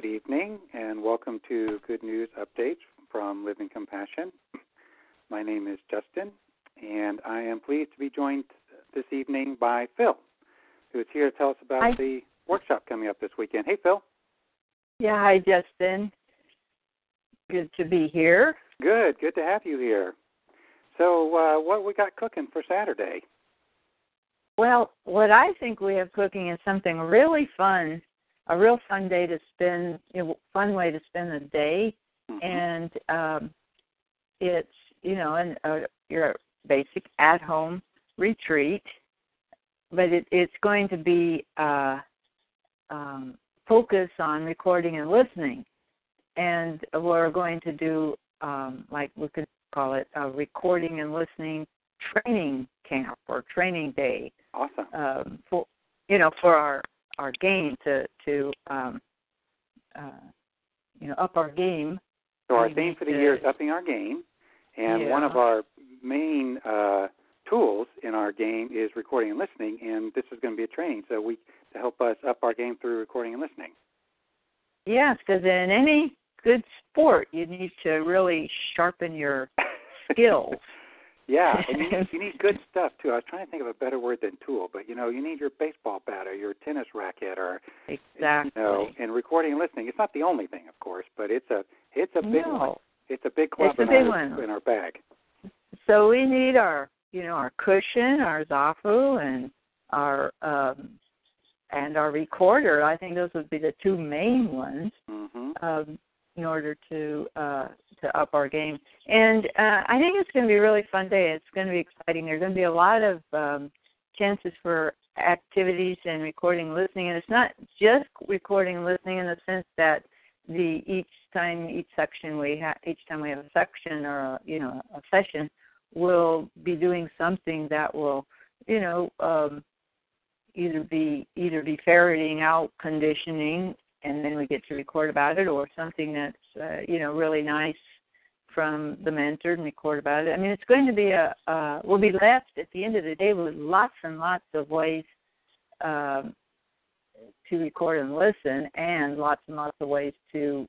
Good evening, and welcome to Good News Updates from Living Compassion. My name is Justin, and I am pleased to be joined this evening by Phil, who is here to tell us about the workshop coming up this weekend. Hey, Phil. Yeah, hi, Justin. Good to be here. Good to have you here. So what we got cooking for Saturday? Well, what I think we have cooking is something really fun, a real fun day to spend, fun way to spend the day. And it's, your basic at-home retreat, but it's going to be focus on recording and listening. And we're going to do, like we could call it, a recording and listening training camp or training day. Awesome. For our game to up our game. So our theme for the year is upping our game, and one of our main tools in our game is recording and listening, and this is going to be a training to help us up our game through recording and listening. Yes, because in any good sport, you need to really sharpen your skills. Yeah, and you need good stuff, too. I was trying to think of a better word than tool, but, you need your baseball bat or your tennis racket or, exactly. And recording and listening. It's not the only thing, of course, but it's a big one. It's a big club in our bag. So we need our cushion, our Zafu, and our recorder. I think those would be the two main ones. In order to up our game. And I think it's going to be a really fun day. It's going to be exciting. There's going to be a lot of chances for activities and recording and listening. And it's not just recording and listening in the sense that each time we have a section or a session, we'll be doing something that will, either be ferreting out conditioning, and then we get to record about it, or something that's, really nice from the mentor and record about it. I mean, it's going to be we'll be left at the end of the day with lots and lots of ways to record and listen, and lots of ways to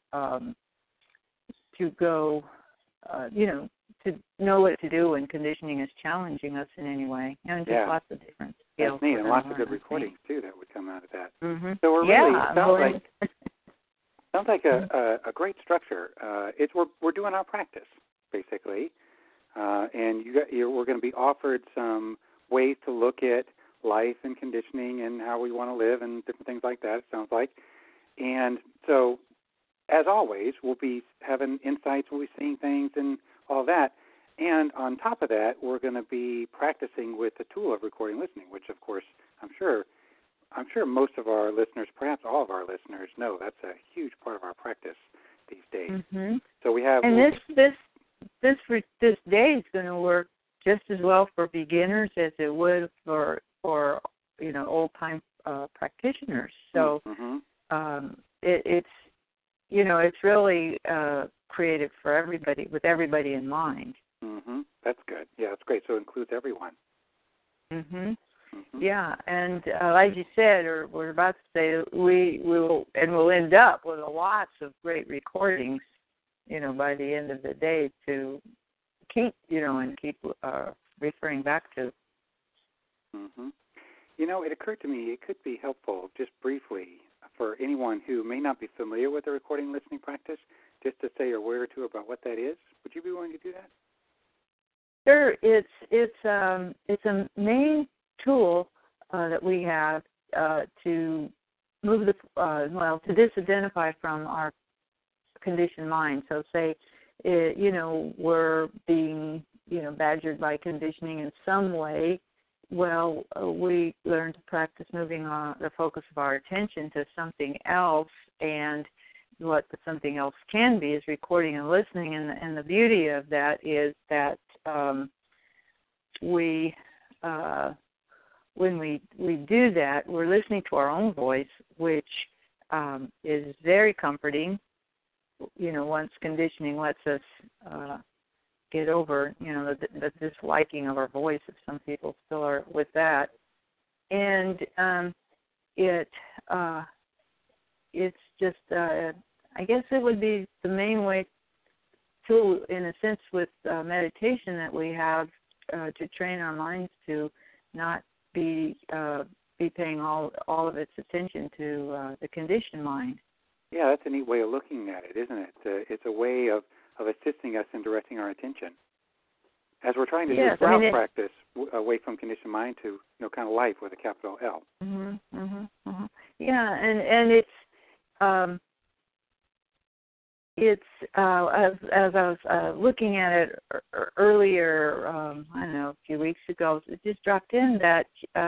go, to know what to do when conditioning is challenging us in any way. And just lots of different skills. That's neat, and lots of good recordings, too, that would come out of that. Mm-hmm. So we're really, sounds like a great structure. We're doing our practice, basically, and we're going to be offered some ways to look at life and conditioning and how we want to live and different things like that, it sounds like. And so, as always, we'll be having insights, we'll be seeing things and all that. And on top of that, we're going to be practicing with the tool of recording listening, which, of course, I'm sure most of our listeners, perhaps all of our listeners, know that's a huge part of our practice these days. Mm-hmm. So we have, and this day is going to work just as well for beginners as it would for old time practitioners. So it's really created for everybody, with everybody in mind. That's good. Yeah, that's great. So it includes everyone. Yeah, and like you said, or we're about to say, we'll end up with lots of great recordings, by the end of the day to keep, referring back to. It occurred to me it could be helpful, just briefly, for anyone who may not be familiar with the recording listening practice, just to say a word or two about what that is. Would you be willing to do that? Sure. It's a main tool that we have to move to disidentify from our conditioned mind. So say, we're being, badgered by conditioning in some way. Well, we learn to practice moving the focus of our attention to something else, and what the something else can be is recording and listening. And the beauty of that is that when we do that, we're listening to our own voice, which is very comforting. Once conditioning lets us get over, the disliking of our voice, if some people still are with that. And it's just, I guess it would be the main way tool, in a sense, with meditation that we have to train our minds to not be paying all of its attention to the conditioned mind. Yeah, that's a neat way of looking at it, isn't it? It's a way of assisting us in directing our attention. As we're trying to do ground practice away from conditioned mind to, kind of life with a capital L. Mm-hmm, mm-hmm, mm-hmm. Yeah, and it's as I was looking at it earlier, I don't know, a few weeks ago, it just dropped in that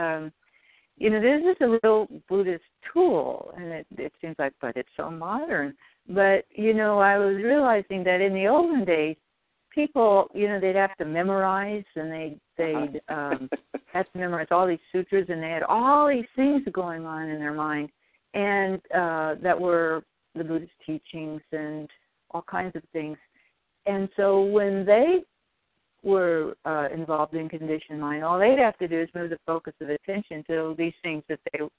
this is a real Buddhist tool, and it seems like, but it's so modern. But I was realizing that in the olden days, people, they'd have to memorize, and they'd have to memorize all these sutras, and they had all these things going on in their mind, and that were the Buddhist teachings and all kinds of things. And so when they were involved in conditioned mind, all they'd have to do is move the focus of attention to these things that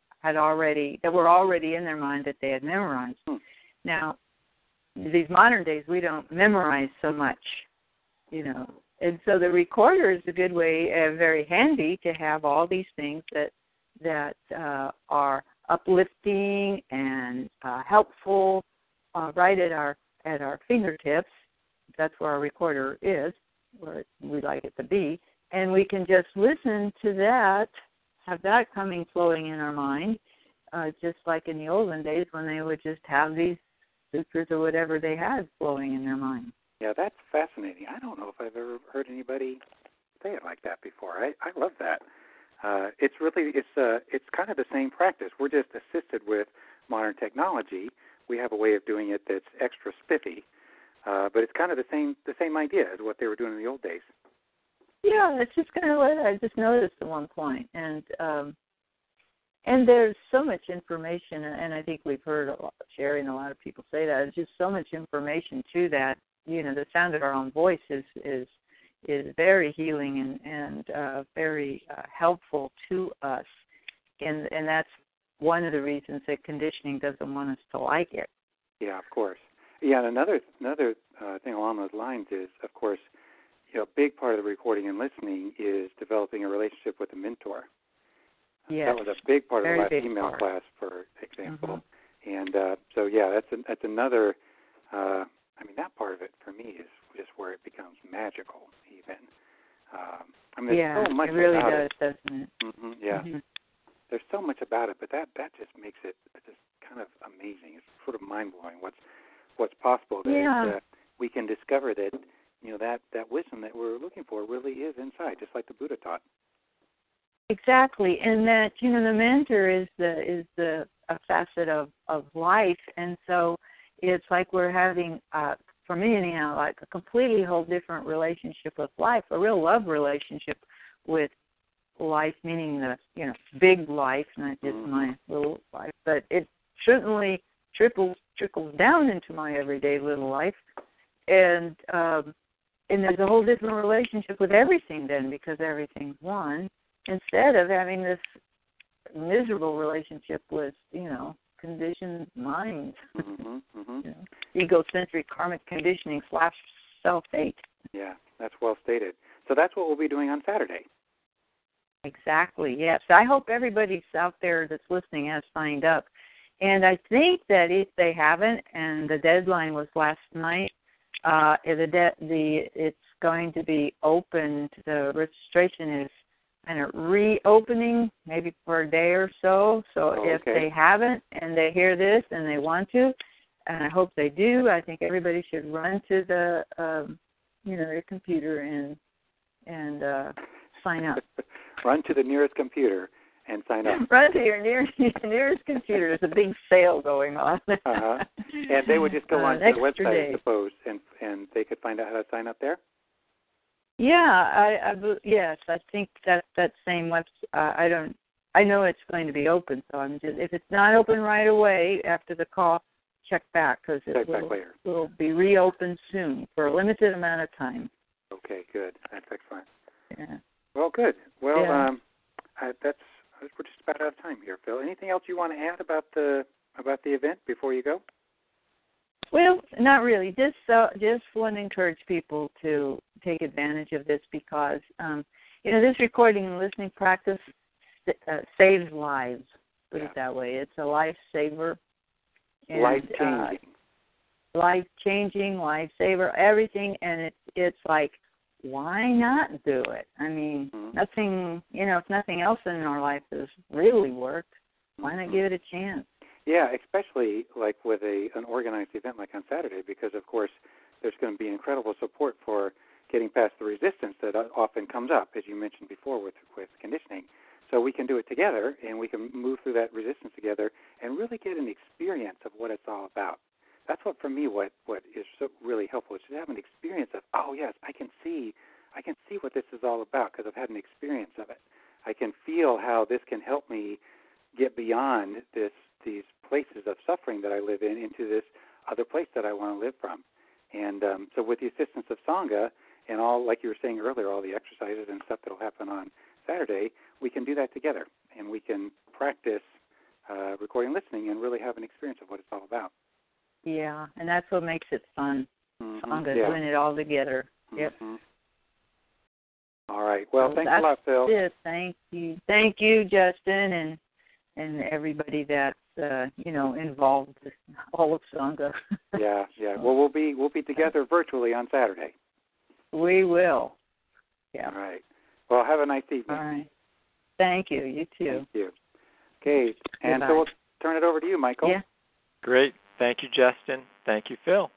were already in their mind that they had memorized. Now, these modern days, we don't memorize so much, and so the recorder is a good way, very handy, to have all these things that are uplifting and helpful right at our fingertips. That's where our recorder is, where we like it to be, and we can just listen to that, have that flowing in our mind, just like in the olden days when they would just have these sutras or whatever they had flowing in their mind. Yeah, that's fascinating. I don't know if I've ever heard anybody say it like that before. I love that. It's kind of the same practice. We're just assisted with modern technology. We have a way of doing it that's extra spiffy, but it's kind of the same idea as what they were doing in the old days. Yeah, it's just kind of what I just noticed at one point, and there's so much information, and I think we've heard Sherry and a lot of people say that. There's just so much information to that. The sound of our own voice is very healing and very helpful to us, and that's one of the reasons that conditioning doesn't want us to like it. Yeah, of course. Yeah, and another thing along those lines is, of course, a big part of the recording and listening is developing a relationship with a mentor. Yes. That was a big part of the last email class, for example. Mm-hmm. And so, yeah, that's another. That part of it for me is just where it becomes magical, even. There's so much it really about does, it. doesn't it? Mm-hmm, yeah. Mm-hmm. There's so much about it, but that just makes it just kind of amazing. It's sort of mind-blowing what's possible. That we can discover that, that wisdom that we're looking for really is inside, just like the Buddha taught. Exactly, and that the mentor is a facet of life, and so it's like we're having, for me anyhow, like a completely whole different relationship with life, a real love relationship with life, meaning the big life, not just my little life, but it certainly trickles down into my everyday little life, and there's a whole different relationship with everything then, because everything's one, instead of having this miserable relationship with conditioned minds, egocentric karmic conditioning / self-hate. Yeah, that's well stated. So that's what we'll be doing on Saturday. Exactly, yes. I hope everybody out there that's listening has signed up. And I think that if they haven't, and the deadline was last night, it's going to be open. The registration is kind of reopening, maybe for a day or so. So if they haven't and they hear this and they want to, and I hope they do, I think everybody should run to the their computer and sign up. Run to the nearest computer and sign up. Run to your nearest computer. There's a big sale going on. And they would just go on to the website, day. I suppose, and they could find out how to sign up there? Yeah, yes, I think that same website. I know it's going to be open, so I'm just, if it's not open right away after the call, check back, because it will be reopened soon for a limited amount of time. Okay, good. That's excellent. Yeah. Well, good. Well, we're just about out of time here, Phil. Anything else you want to add about the about the event before you go? Well, not really. Just want to encourage people to take advantage of this because, this recording and listening practice saves lives. Put it that way. It's a lifesaver. Life-changing. Life-changing, lifesaver, everything. And it's like, why not do it? I mean, nothing, if nothing else in our life has really worked, why not give it a chance? Yeah, especially like with an organized event like on Saturday, because, of course, there's going to be incredible support for getting past the resistance that often comes up, as you mentioned before, with conditioning. So we can do it together, and we can move through that resistance together and really get an experience of what it's all about. That's what, for me, what is so really helpful is to have an experience of, oh, yes, I can see what this is all about because I've had an experience of it. I can feel how this can help me get beyond these places of suffering that I live in into this other place that I want to live from. And so with the assistance of Sangha and all, like you were saying earlier, all the exercises and stuff that will happen on Saturday, we can do that together, and we can practice recording listening and really have an experience of what it's all about. Yeah, and that's what makes it fun. Sangha, doing it all together. Yep. All right. Well, thanks a lot, Phil. Yes, thank you. Thank you, Justin, and everybody that's involved, all of Sangha. Yeah. Well, we'll be together virtually on Saturday. We will. Yeah. All right. Well, have a nice evening. All right. Thank you. You too. Thank you. Okay, and so we'll turn it over to you, Michael. Yeah. Great. Thank you, Justin. Thank you, Phil.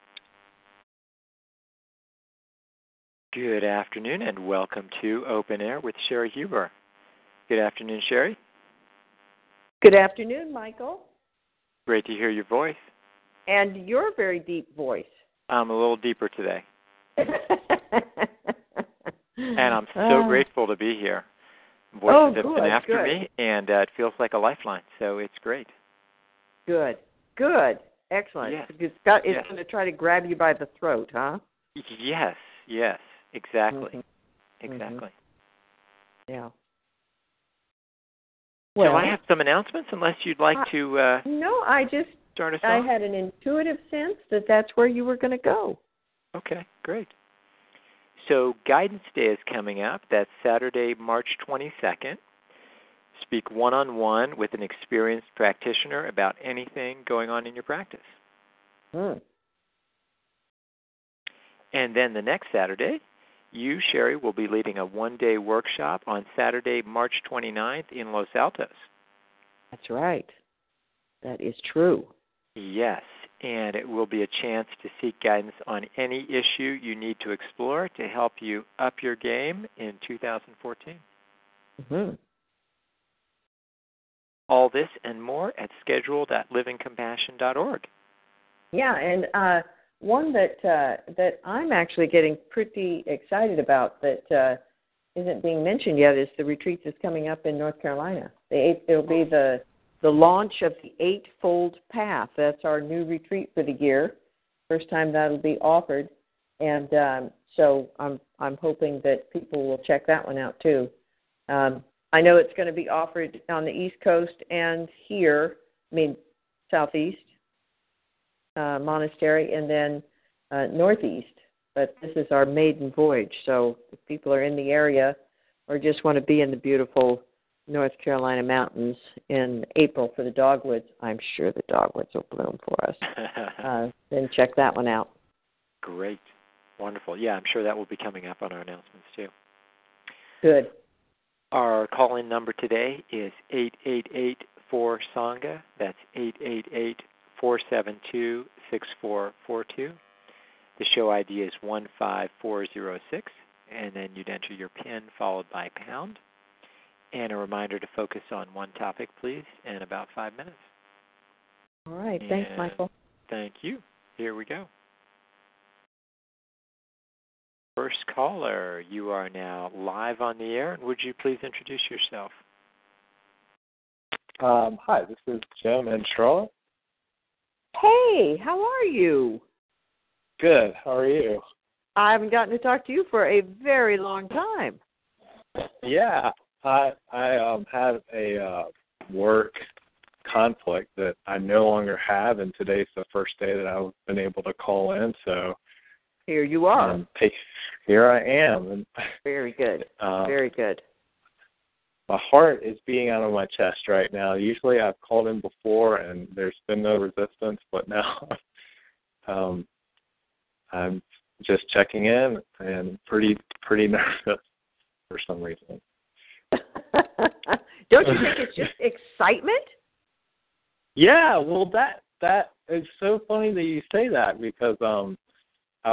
Good afternoon, and welcome to Open Air with Sherry Huber. Good afternoon, Sherry. Good afternoon, Michael. Great to hear your voice. And your very deep voice. I'm a little deeper today. And I'm so grateful to be here. Voices have been after me, and it feels like a lifeline, so it's great. Good. Excellent. Yes. It's going to try to grab you by the throat, huh? Yes, exactly. Mm-hmm. Exactly. Yeah. Well, I have some announcements, unless you'd like to No, I start us off. I had an intuitive sense that that's where you were going to go. Okay, great. So Guidance Day is coming up. That's Saturday, March 22nd. Speak one-on-one with an experienced practitioner about anything going on in your practice. And then the next Saturday, you, Sherry, will be leading a one-day workshop on Saturday, March 29th in Los Altos. That's right. That is true. Yes, and it will be a chance to seek guidance on any issue you need to explore to help you up your game in 2014. All this and more at scheduled@livingcompassion.org. Yeah, and one that I'm actually getting pretty excited about that isn't being mentioned yet is the retreat that's coming up in North Carolina. It'll be the launch of the Eightfold Path. That's our new retreat for the year. First time that'll be offered, and so I'm hoping that people will check that one out too. I know it's going to be offered on the East Coast and here, Southeast Monastery, and then Northeast. But this is our maiden voyage, so if people are in the area or just want to be in the beautiful North Carolina mountains in April for the dogwoods, I'm sure the dogwoods will bloom for us. Then check that one out. Great. Wonderful. Yeah, I'm sure that will be coming up on our announcements too. Good. Our call-in number today is 888-4-SANGHA. That's 888-472-6442. The show ID is 15406, and then you'd enter your PIN followed by pound. And a reminder to focus on one topic, please, in about 5 minutes. All right. Thanks, Michael. Thank you. Here we go. First caller, you are now live on the air. Would you please introduce yourself? Hi, this is Jim in Charlotte. Hey, how are you? Good. How are you? I haven't gotten to talk to you for a very long time. Yeah, I had a work conflict that I no longer have, and today's the first day that I've been able to call in. So here you are. Here I am. And, very good. Very good. My heart is beating out of my chest right now. Usually I've called in before and there's been no resistance, but now I'm just checking in and pretty nervous for some reason. Don't you think it's just excitement? Yeah, well that is so funny that you say that, because I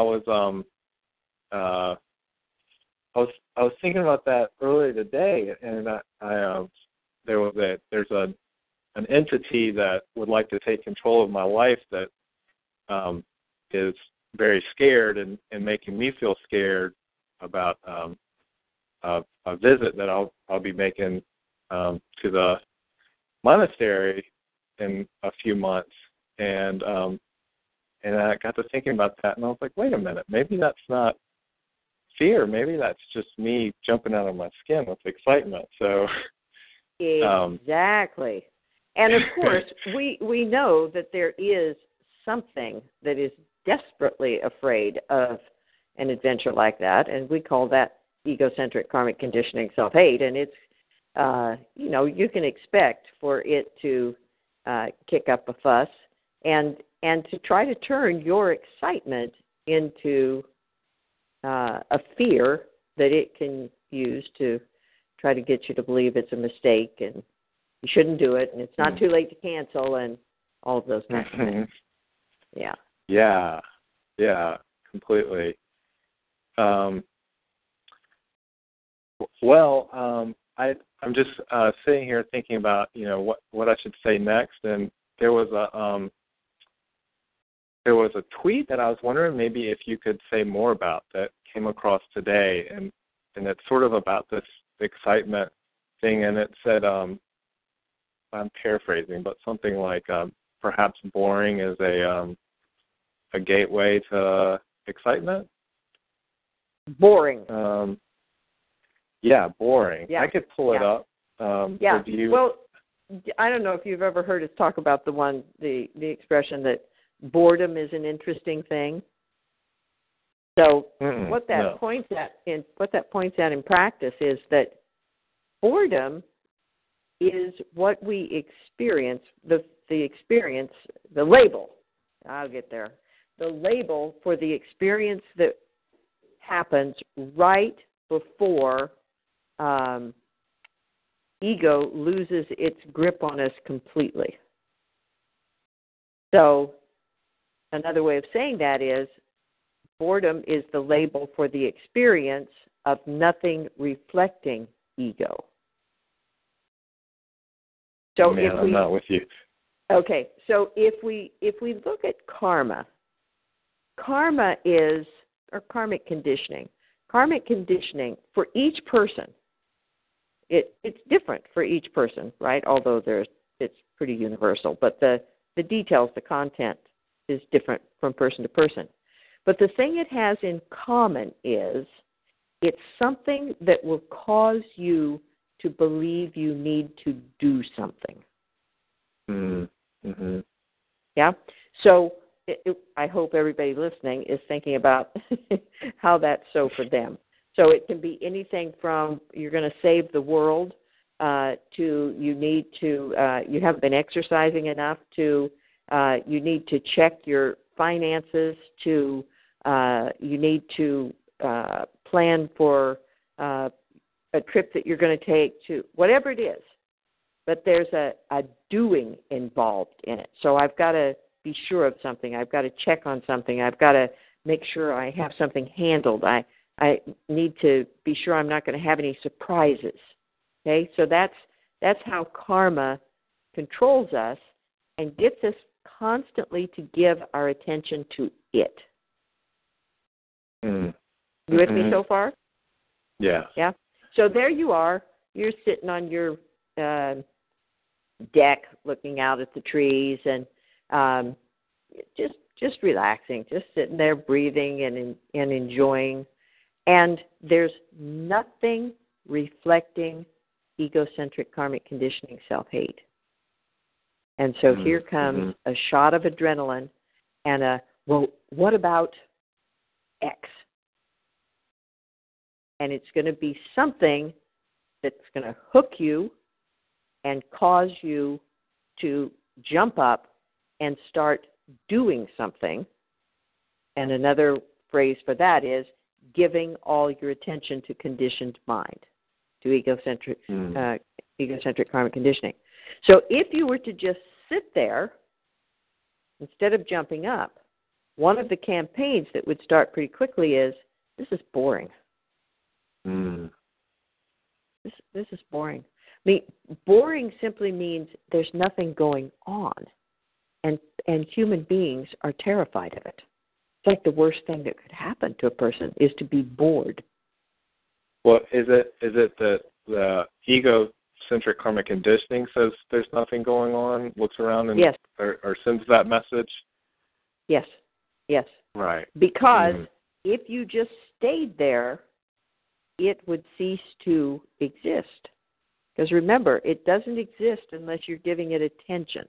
was thinking about that earlier today, and there's an entity that would like to take control of my life that is very scared and making me feel scared about a visit that I'll be making to the monastery in a few months, and I got to thinking about that, and I was like, wait a minute, maybe that's not fear, maybe that's just me jumping out of my skin with excitement. So exactly. And of course we know that there is something that is desperately afraid of an adventure like that, and we call that egocentric karmic conditioning self-hate, and it's you can expect for it to kick up a fuss and to try to turn your excitement into a fear that it can use to try to get you to believe it's a mistake and you shouldn't do it and it's not too late to cancel and all of those kinds of things. Yeah. Yeah, completely. I'm just sitting here thinking about what I should say next, and there was a tweet that I was wondering maybe if you could say more about that came across today, and it's sort of about this excitement thing, and it said, I'm paraphrasing, but something like perhaps boring is a gateway to excitement. Boring. Yeah, boring. Yeah. I could pull it up. Yeah. You... Well, I don't know if you've ever heard us talk about the expression that boredom is an interesting thing. So what that points at in practice is that boredom is what we experience, the label. I'll get there. The label for the experience that happens right before ego loses its grip on us completely. So another way of saying that is boredom is the label for the experience of nothing reflecting ego. So I'm not with you. Okay, so if we look at karma is, or karmic conditioning. Karmic conditioning for each person, it's different for each person, right? Although it's pretty universal, but the details, the content is different from person to person. But the thing it has in common is it's something that will cause you to believe you need to do something. Mm-hmm. Yeah? So I hope everybody listening is thinking about how that's so for them. So it can be anything from you're going to save the world to you haven't been exercising enough to you need to check your finances to you need to plan for a trip that you're going to take to whatever it is. But there's a doing involved in it. So I've got to be sure of something. I've got to check on something. I've got to make sure I have something handled. I need to be sure I'm not going to have any surprises. Okay? So that's how karma controls us and gets us constantly to give our attention to it. You with me so far? Yeah. Yeah. So there you are. You're sitting on your deck looking out at the trees and just relaxing, just sitting there breathing and enjoying. And there's nothing reflecting egocentric karmic conditioning self-hate. And so here comes a shot of adrenaline and well, what about X? And it's going to be something that's going to hook you and cause you to jump up and start doing something. And another phrase for that is giving all your attention to conditioned mind, to egocentric karmic conditioning. So if you were to just sit there, instead of jumping up, one of the campaigns that would start pretty quickly is, this is boring. This is boring. I mean, boring simply means there's nothing going on, and human beings are terrified of it. It's like the worst thing that could happen to a person is to be bored. Well, is it that the egocentric karmic conditioning says there's nothing going on, looks around and yes. or sends that message? Yes. Right. Because if you just stayed there, it would cease to exist. Because remember, it doesn't exist unless you're giving it attention.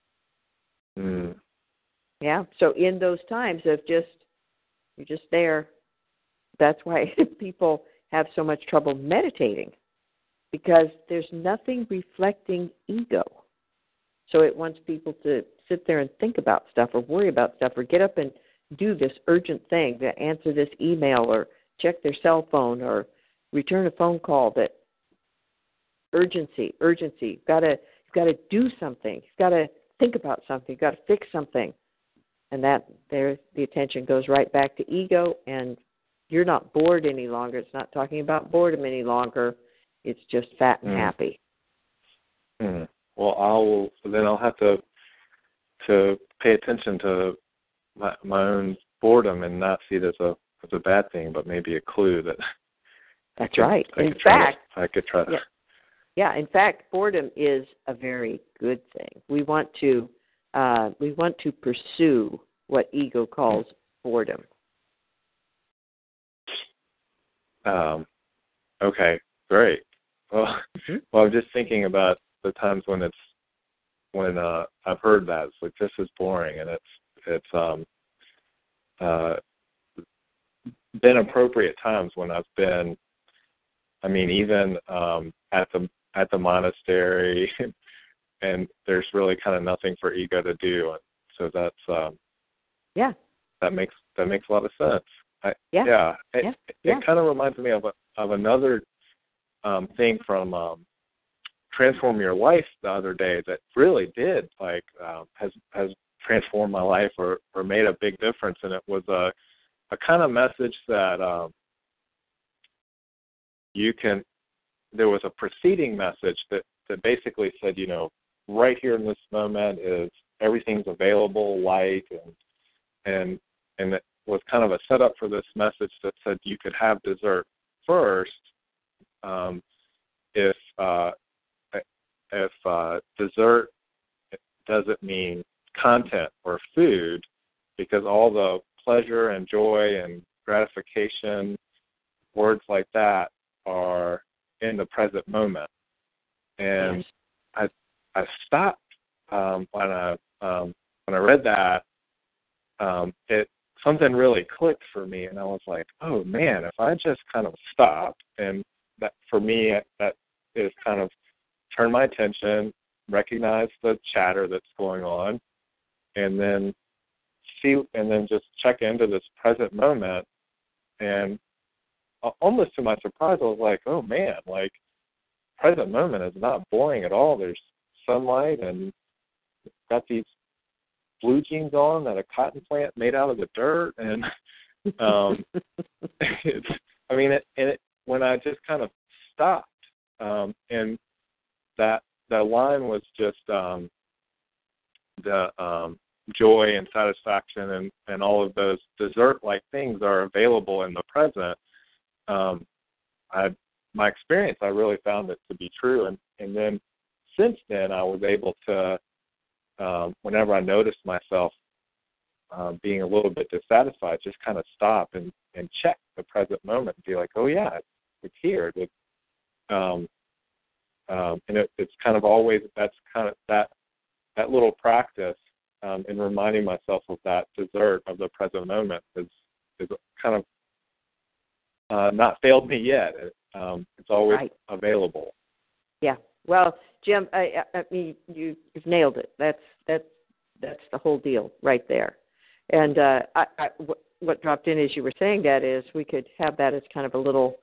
Yeah. So in those times of you're just there, that's why people have so much trouble meditating, because there's nothing reflecting ego. So it wants people to sit there and think about stuff or worry about stuff or get up and do this urgent thing, to answer this email or check their cell phone or return a phone call. That urgency. You've got to do something. You've got to think about something. You've got to fix something. And that there, the attention goes right back to ego, and you're not bored any longer. It's not talking about boredom any longer. It's just fat and happy. Well, I'll have to pay attention to my own boredom and not see it as a bad thing, but maybe a clue that. That's right. In fact, I could try. Yeah. In fact, boredom is a very good thing. We want to pursue what ego calls boredom. Okay, great. Well, I'm just thinking about the times when I've heard that it's like, this is boring, and it's been appropriate times when I've been. I mean, even at the monastery, and there's really kind of nothing for ego to do, and so that's that makes a lot of sense. It kind of reminds me of another thing from Transform Your Life the other day that really did has transformed my life or made a big difference, and it was a kind of message that there was a preceding message that basically said, right here in this moment is everything's available, light, and it was kind of a setup for this message that said you could have dessert first if dessert doesn't mean content or food, because all the pleasure and joy and gratification, words like that, are in the present moment. And I stopped when I read that. Something really clicked for me, and I was like, oh man, if I just kind of stopped, and that for me that is kind of turn my attention, recognize the chatter that's going on, and then just check into this present moment. And almost to my surprise, I was like, oh man, like present moment is not boring at all. There's sunlight, and got these blue jeans on that a cotton plant made out of the dirt, and when I just kind of stopped, and that line was just the joy and satisfaction and all of those dessert-like things are available in the present. My experience, I really found it to be true, and then since then I was able to, whenever I noticed myself being a little bit dissatisfied, just kind of stop and check the present moment and be like, oh yeah, it's here. And it's kind of always, that's kind of that that little practice in reminding myself of that dessert of the present moment is kind of not failed me yet. It's always available. Yeah. Well, Jim, I mean, you've nailed it. That's the whole deal right there. And what dropped in as you were saying that is we could have that as kind of a little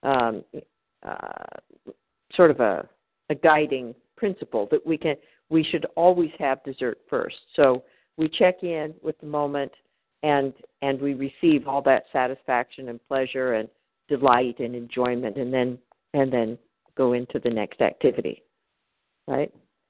sort of a guiding principle that we should always have dessert first. So we check in with the moment and we receive all that satisfaction and pleasure and delight and enjoyment, and then go into the next activity. Right?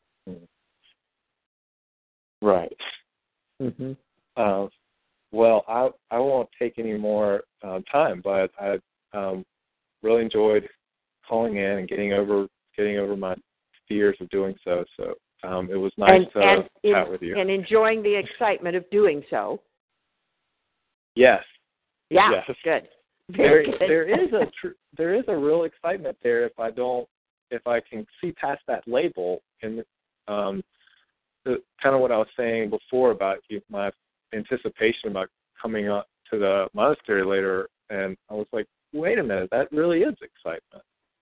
Right. Mm-hmm. Well, I won't take any more time, but I really enjoyed calling in and getting over my fears of doing so. So it was nice to chat with you. And enjoying the excitement of doing so. Yes. Yeah. Yes. Good. There is a real excitement there if I can see past that label and kind of what I was saying before about my anticipation about coming up to the monastery later, and I was like, wait a minute, that really is excitement.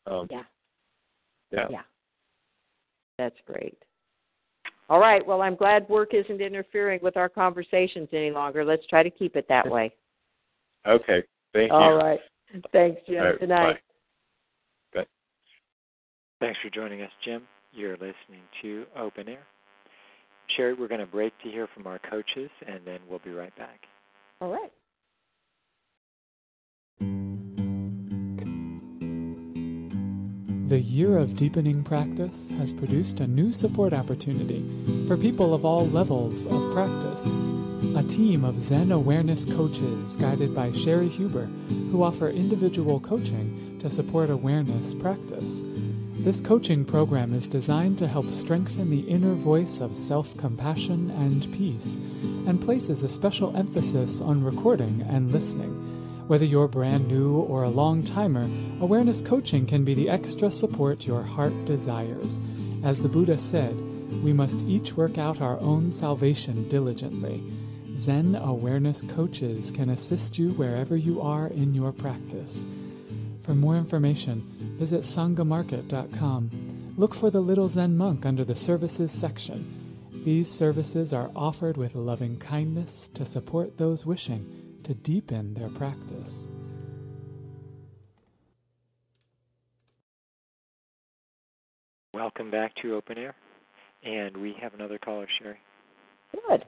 Yeah. That's great. All right. Well, I'm glad work isn't interfering with our conversations any longer. Let's try to keep it that way. Okay. Thank you. All right. Thanks, Jim. Right, good night. Bye. Good. Thanks for joining us, Jim. You're listening to Open Air. Sherry, we're going to break to hear from our coaches, and then we'll be right back. All right. The Year of Deepening Practice has produced a new support opportunity for people of all levels of practice. A team of Zen awareness coaches guided by Sherry Huber, who offer individual coaching to support awareness practice. This coaching program is designed to help strengthen the inner voice of self-compassion and peace, and places a special emphasis on recording and listening. Whether you're brand new or a long-timer, awareness coaching can be the extra support your heart desires. As the Buddha said, we must each work out our own salvation diligently. Zen awareness coaches can assist you wherever you are in your practice. For more information, visit sangamarket.com. Look for the Little Zen Monk under the Services section. These services are offered with loving kindness to support those wishing to deepen their practice. Welcome back to Open Air. And we have another caller, Sherry. Good.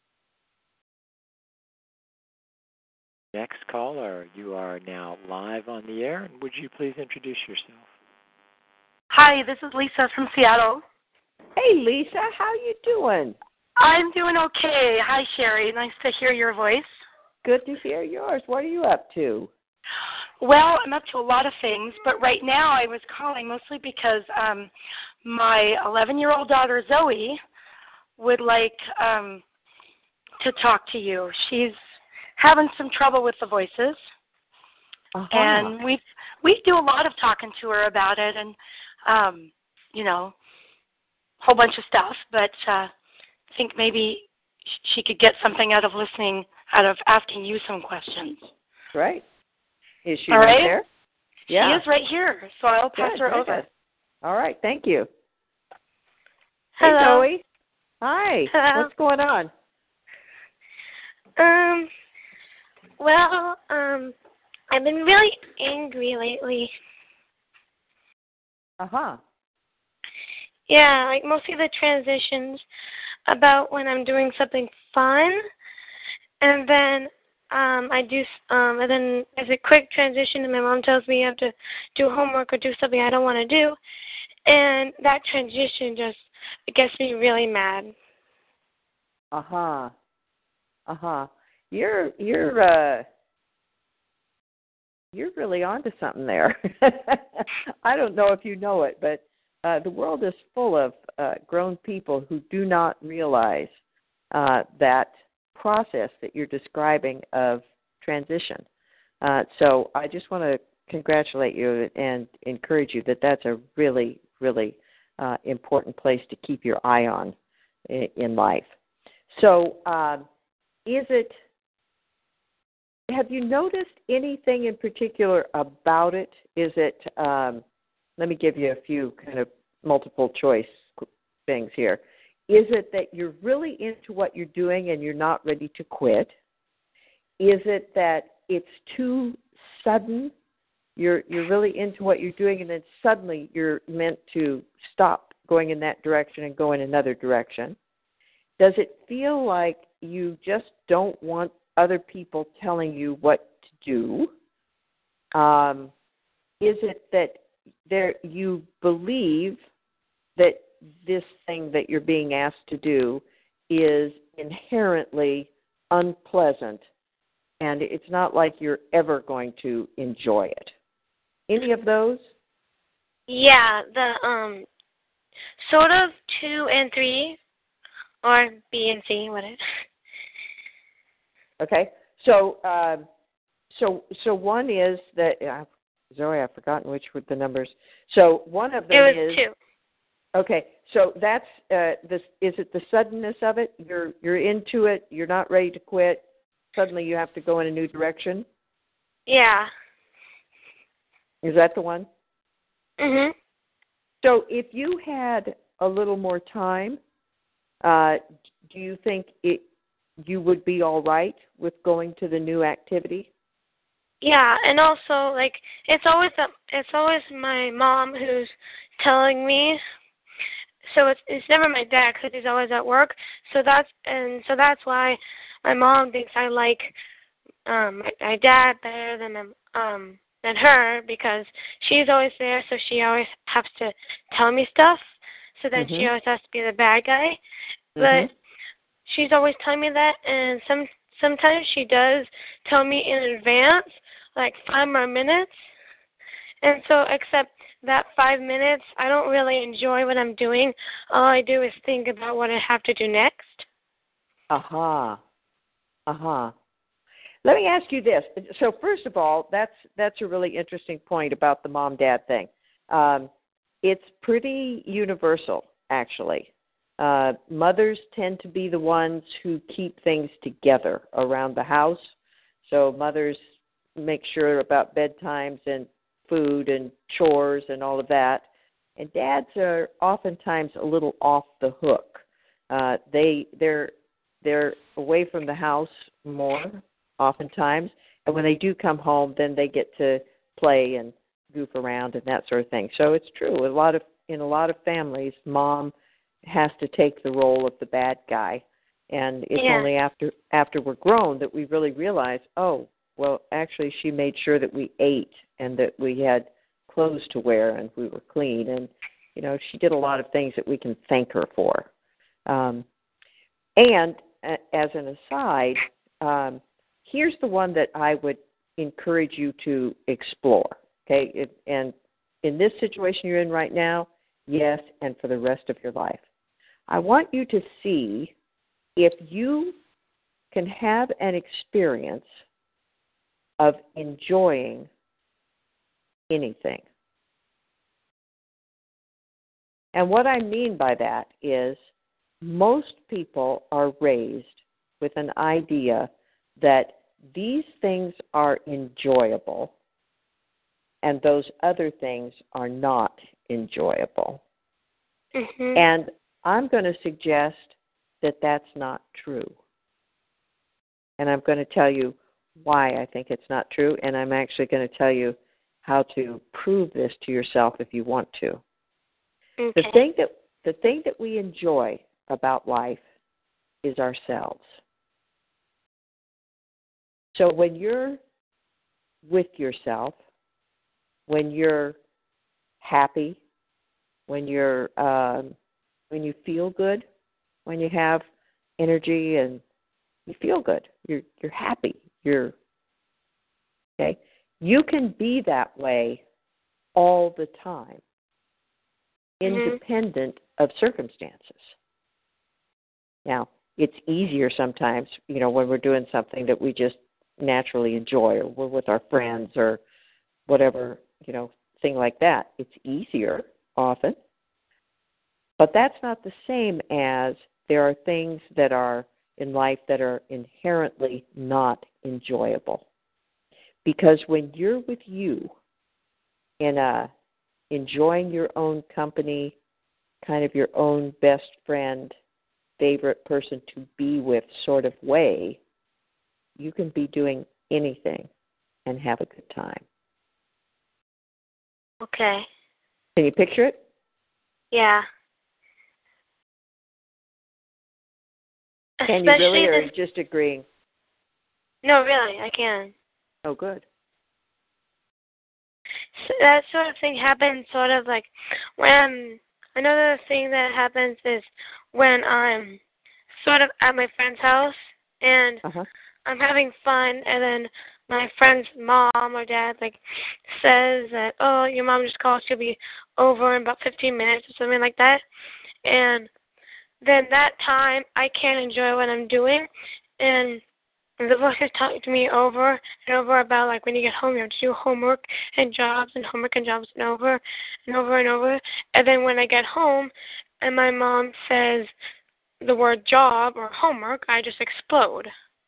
Next caller, you are now live on the air. And would you please introduce yourself? Hi, this is Lisa from Seattle. Hey, Lisa, how you doing? I'm doing okay. Hi, Sherry. Nice to hear your voice. Good to hear yours. What are you up to? Well, I'm up to a lot of things, but right now I was calling mostly because my 11-year-old daughter, Zoe, would like to talk to you. She's having some trouble with the voices, and we do a lot of talking to her about it and, a whole bunch of stuff, but I think maybe she could get something out of asking you some questions. Right. Is she All right there? Yeah. She is right here, so I'll pass her over. Good. All right, thank you. Hello. Hey, Zoe. Hi. Hello. What's going on? I've been really angry lately. Uh-huh. Yeah, like mostly the transitions about when I'm doing something fun, and then and then there's a quick transition, and my mom tells me I have to do homework or do something I don't want to do, and that transition just gets me really mad. Uh-huh. You're really onto something there. I don't know if you know it, but the world is full of grown people who do not realize that process that you're describing of transition. So I just want to congratulate you and encourage you that that's a really, really important place to keep your eye on, in life. So have you noticed anything in particular about it? Is it, let me give you a few kind of multiple choice things here. Is it that you're really into what you're doing and you're not ready to quit? Is it that it's too sudden? You're really into what you're doing and then suddenly you're meant to stop going in that direction and go in another direction? Does it feel like you just don't want other people telling you what to do? Is it that you believe that this thing that you're being asked to do is inherently unpleasant and it's not like you're ever going to enjoy it? Any of those? Yeah, the sort of 2 and 3, or B and C, whatever. Okay, so one is that Zoe, I've forgotten which were the numbers. So one of them is. It was 2. Okay, so that's this. Is it the suddenness of it? You're into it. You're not ready to quit. Suddenly, you have to go in a new direction. Yeah. Is that the one? Mhm. So if you had a little more time, do you think you would be all right with going to the new activity? Yeah, and also like it's always my mom who's telling me. So it's never my dad because he's always at work. So that's why my mom thinks I like my dad better than her, because she's always there, so she always has to tell me stuff. So then she always has to be the bad guy. But she's always telling me that, and sometimes she does tell me in advance, like 5 more minutes. And so, except that 5 minutes, I don't really enjoy what I'm doing. All I do is think about what I have to do next. Let me ask you this. So first of all, that's a really interesting point about the mom-dad thing. It's pretty universal, actually. Mothers tend to be the ones who keep things together around the house. So mothers make sure about bedtimes and food and chores and all of that. And dads are oftentimes a little off the hook. They're away from the house more oftentimes, and when they do come home, then they get to play and goof around and that sort of thing. So it's true. In a lot of families, mom has to take the role of the bad guy, and it's only after we're grown that we really realize, oh, well, actually, she made sure that we ate and that we had clothes to wear and we were clean, and she did a lot of things that we can thank her for. And as an aside, here's the one that I would encourage you to explore. Okay, and in this situation you're in right now, yes, and for the rest of your life, I want you to see if you can have an experience of enjoying anything. And what I mean by that is most people are raised with an idea that these things are enjoyable and those other things are not enjoyable. And I'm going to suggest that that's not true. And I'm going to tell you why I think it's not true, and I'm actually going to tell you how to prove this to yourself if you want to. The thing that we enjoy about life is ourselves. So when you're with yourself, when you're happy, when you feel good, when you have energy and you feel good, you're happy, you're okay. You can be that way all the time, independent of circumstances. Now, it's easier sometimes, when we're doing something that we just naturally enjoy, or we're with our friends or whatever, thing like that. It's easier often. But that's not the same as there are things that are in life that are inherently not enjoyable. Because when you're with you in enjoying your own company, kind of your own best friend, favorite person to be with sort of way, you can be doing anything and have a good time. Okay. Can you picture it? Yeah. Can you really, or are you just agreeing? No, really, I can. Oh, good. So that sort of thing happens sort of like when, another thing that happens is when I'm sort of at my friend's house and I'm having fun, and then my friend's mom or dad says that, oh, your mom just called, she'll be over in about 15 minutes or something like that. And then that time I can't enjoy what I'm doing, and the voice is talking to me over and over about when you get home you have to do homework and jobs and homework and jobs and over and over and over. And then when I get home and my mom says the word job or homework, I just explode.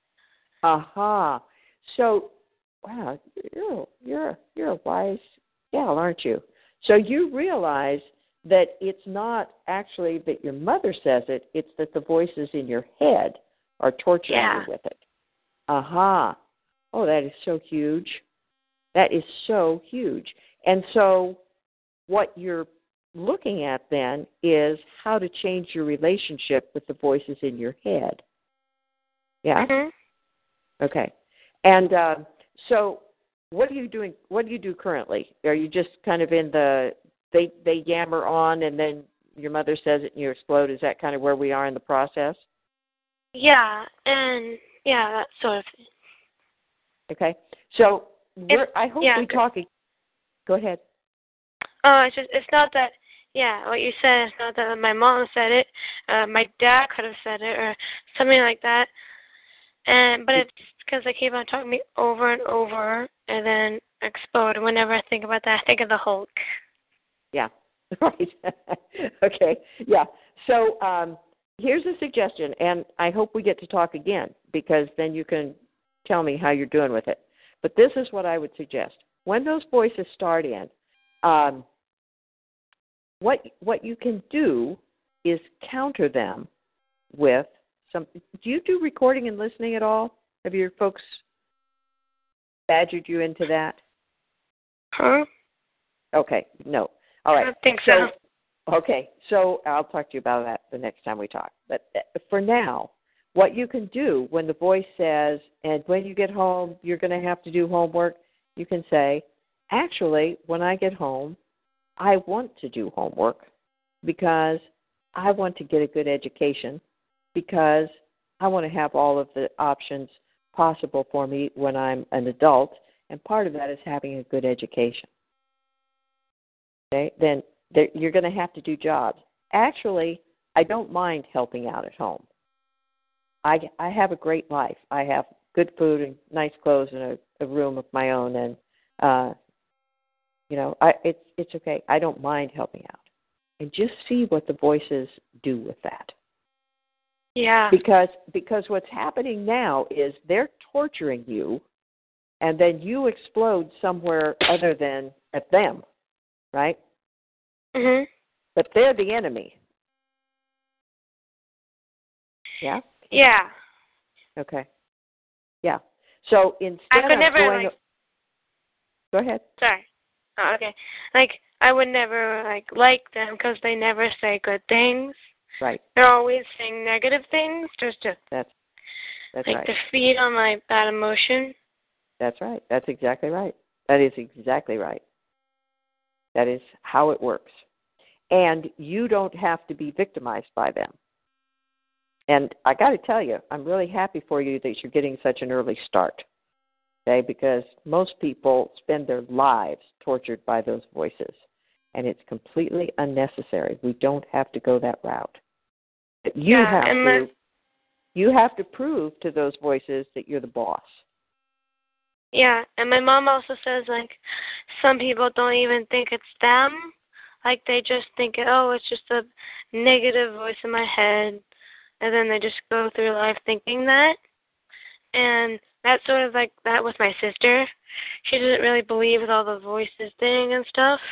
Aha. So, wow, you're a wise gal, aren't you? So you realize that it's not actually that your mother says it, it's that the voices in your head are torturing you with it. Aha. Oh, that is so huge. That is so huge. And so what you're looking at then is how to change your relationship with the voices in your head. Yeah? Mm-hmm. Okay. And so what are you doing? What do you do currently? Are you just kind of in the, they yammer on and then your mother says it and you explode? Is that kind of where we are in the process? Yeah, and yeah, that sort of thing. Okay. So I hope we talk. Go ahead. Oh, it's not that, what you said, it's not that my mom said it. My dad could have said it or something like that. But it's because they keep on talking to me over and over and then explode. Whenever I think about that, I think of the Hulk. Yeah, right. Okay, yeah. So here's a suggestion, and I hope we get to talk again because then you can tell me how you're doing with it. But this is what I would suggest. When those voices start in, what you can do is counter them with some. Do you do recording and listening at all? Have your folks badgered you into that? Huh? Okay, no. All right. I don't think so. Okay, so I'll talk to you about that the next time we talk. But for now, what you can do when the voice says, and when you get home, you're going to have to do homework, you can say, actually, when I get home, I want to do homework because I want to get a good education, because I want to have all of the options possible for me when I'm an adult, and part of that is having a good education. Okay, then you're going to have to do jobs. Actually, I don't mind helping out at home. I have a great life. I have good food and nice clothes and a room of my own, and it's okay. I don't mind helping out, and just see what the voices do with that. Yeah. Because what's happening now is they're torturing you, and then you explode somewhere other than at them, right? Mhm. But they're the enemy. Yeah? Yeah. Okay. Yeah. So instead of never, go ahead. Sorry. Oh, okay. I would never like them because they never say good things. Right. They're always saying negative things just to that's right. to feed on my bad emotion. That's right. That's exactly right. That is exactly right. That is how it works. And you don't have to be victimized by them. And I got to tell you, I'm really happy for you that you're getting such an early start. Okay, because most people spend their lives tortured by those voices, and it's completely unnecessary. We don't have to go that route. But you have to prove to those voices that you're the boss. Yeah, and my mom also says some people don't even think it's them. They just think it's just a negative voice in my head. and then they just go through life thinking that. And that's sort of like that with my sister. She doesn't really believe with all the voices thing and stuff.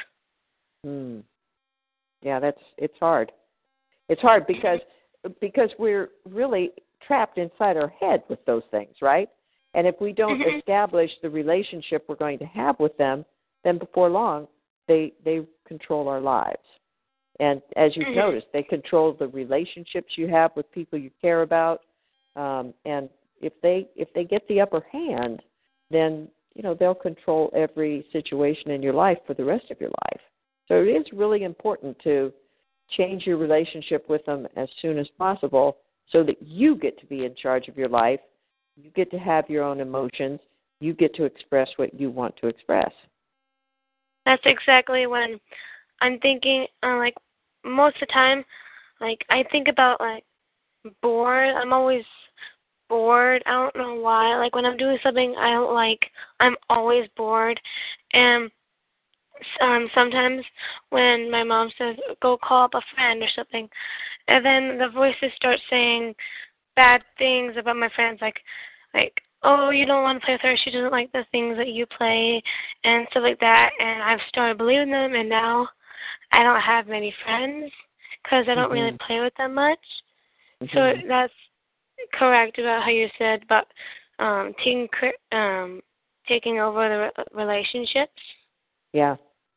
Yeah, it's hard. It's hard because we're really trapped inside our head with those things, right? And if we don't establish the relationship we're going to have with them, then before long, they control our lives. And as you've noticed, they control the relationships you have with people you care about. And if they get the upper hand, then they'll control every situation in your life for the rest of your life. So it is really important to change your relationship with them as soon as possible so that you get to be in charge of your life. You get to have your own emotions. You get to express what you want to express. That's exactly when I'm thinking, like, most of the time, like, I think about, like, bored. I'm always bored. I don't know why. Like, when I'm doing something I don't like, I'm always bored. And sometimes when my mom says, go call up a friend or something, and then the voices start saying bad things about my friends, like, oh, you don't want to play with her, she doesn't like the things that you play, and stuff like that, and I've started believing them, and now I don't have many friends because I don't really play with them much. So that's correct about how you said about taking over the relationships. Yeah.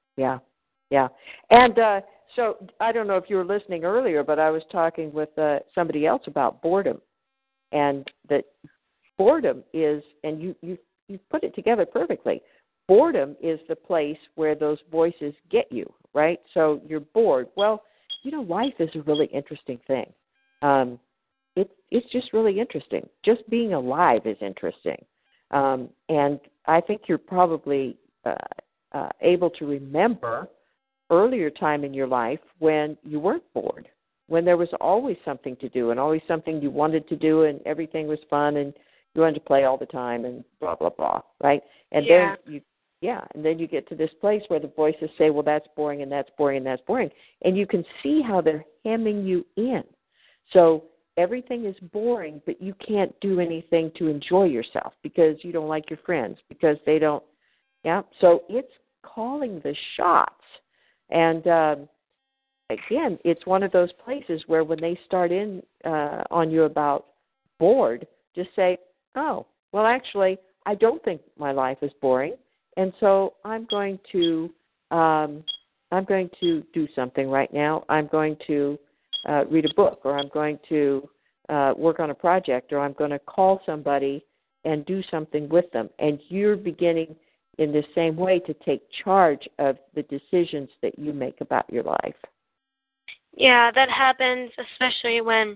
And so I don't know if you were listening earlier, but I was talking with somebody else about boredom, and that boredom is, and you put it together perfectly. Boredom is the place where those voices get you, right? So you're bored. Well, life is a really interesting thing. It's just really interesting. Just being alive is interesting. And I think you're probably able to remember earlier time in your life when you weren't bored, when there was always something to do and always something you wanted to do and everything was fun and you wanted to play all the time and blah, blah, blah, right? And then you get to this place where the voices say, well, that's boring and that's boring and that's boring. And you can see how they're hemming you in. So everything is boring, but you can't do anything to enjoy yourself because you don't like your friends, because they don't. Yeah, so it's calling the shots. And again, it's one of those places where when they start in on you about bored, just say, oh, well, actually, I don't think my life is boring, and so I'm going to do something right now. I'm going to read a book, or I'm going to work on a project, or I'm going to call somebody and do something with them. And you're beginning in the same way to take charge of the decisions that you make about your life. Yeah, that happens especially when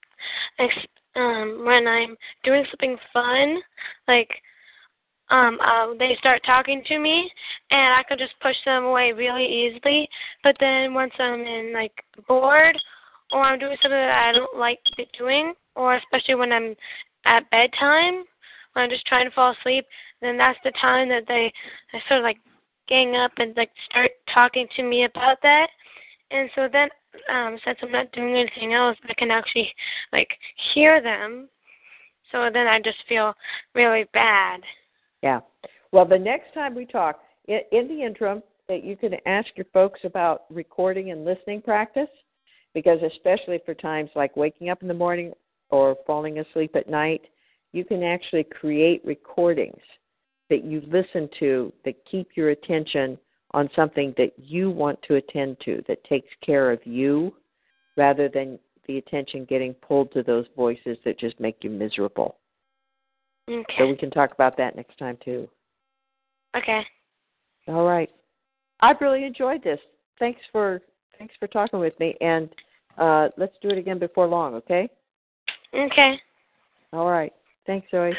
I'm doing something fun, like they start talking to me, and I can just push them away really easily. But then once I'm bored, or I'm doing something that I don't like doing, or especially when I'm at bedtime, when I'm just trying to fall asleep, then that's the time that they sort of gang up and start talking to me about that. And so then, since I'm not doing anything else, I can actually hear them. So then I just feel really bad. Yeah. Well, the next time we talk, in the interim, that you can ask your folks about recording and listening practice, because especially for times like waking up in the morning or falling asleep at night, you can actually create recordings that you listen to that keep your attention on something that you want to attend to, that takes care of you, rather than the attention getting pulled to those voices that just make you miserable. Okay. So we can talk about that next time, too. Okay. All right. I've really enjoyed this. Thanks for talking with me, and let's do it again before long, okay? Okay. All right. Thanks, Zoe.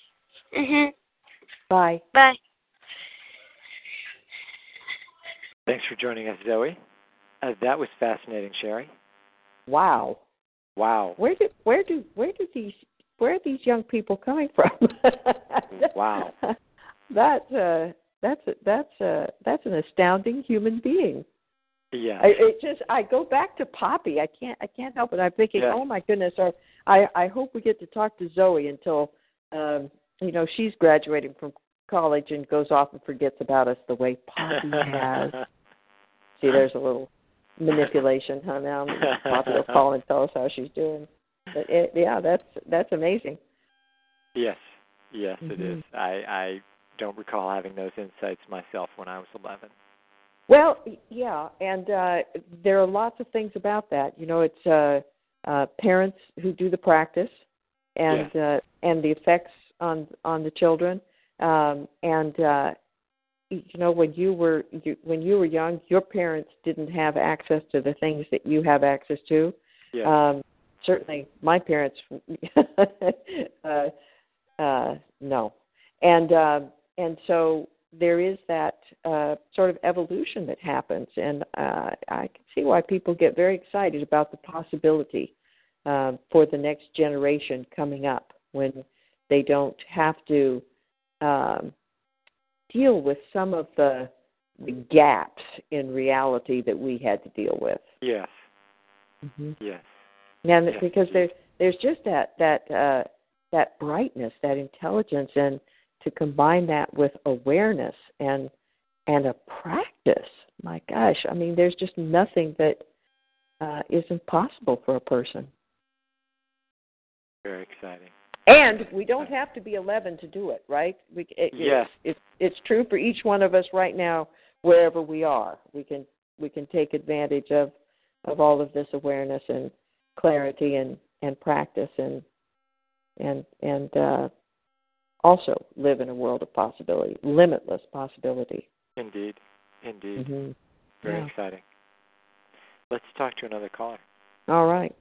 Bye. Bye. Thanks for joining us, Zoe. That was fascinating, Sherry. Wow. Where are these young people coming from? Wow. That's an astounding human being. Yeah. I go back to Poppy. I can't help it. I'm thinking, Yeah. oh my goodness, I hope we get to talk to Zoe until she's graduating from college and goes off and forgets about us the way Poppy has. See, there's a little manipulation, huh? Now Poppy will call and tell us how she's doing. But that's amazing. Yes, it is. I don't recall having those insights myself when I was 11. Well, yeah, and there are lots of things about that. It's parents who do the practice, and the effects on the children. When you were young, your parents didn't have access to the things that you have access to. Yeah. Certainly, my parents, no, and so there is that sort of evolution that happens, and I can see why people get very excited about the possibility for the next generation coming up when they don't have to deal with some of the gaps in reality that we had to deal with. Yes. Mm-hmm. Yes. And because there's just that brightness, that intelligence, and to combine that with awareness and a practice. My gosh, I mean, there's just nothing that isn't possible for a person. Very exciting. And we don't have to be 11 to do it, right? Yes. It's true for each one of us right now, wherever we are. We can take advantage of all of this awareness and clarity and practice and also live in a world of possibility, limitless possibility. Indeed. Mm-hmm. Very exciting. Let's talk to another caller. All right.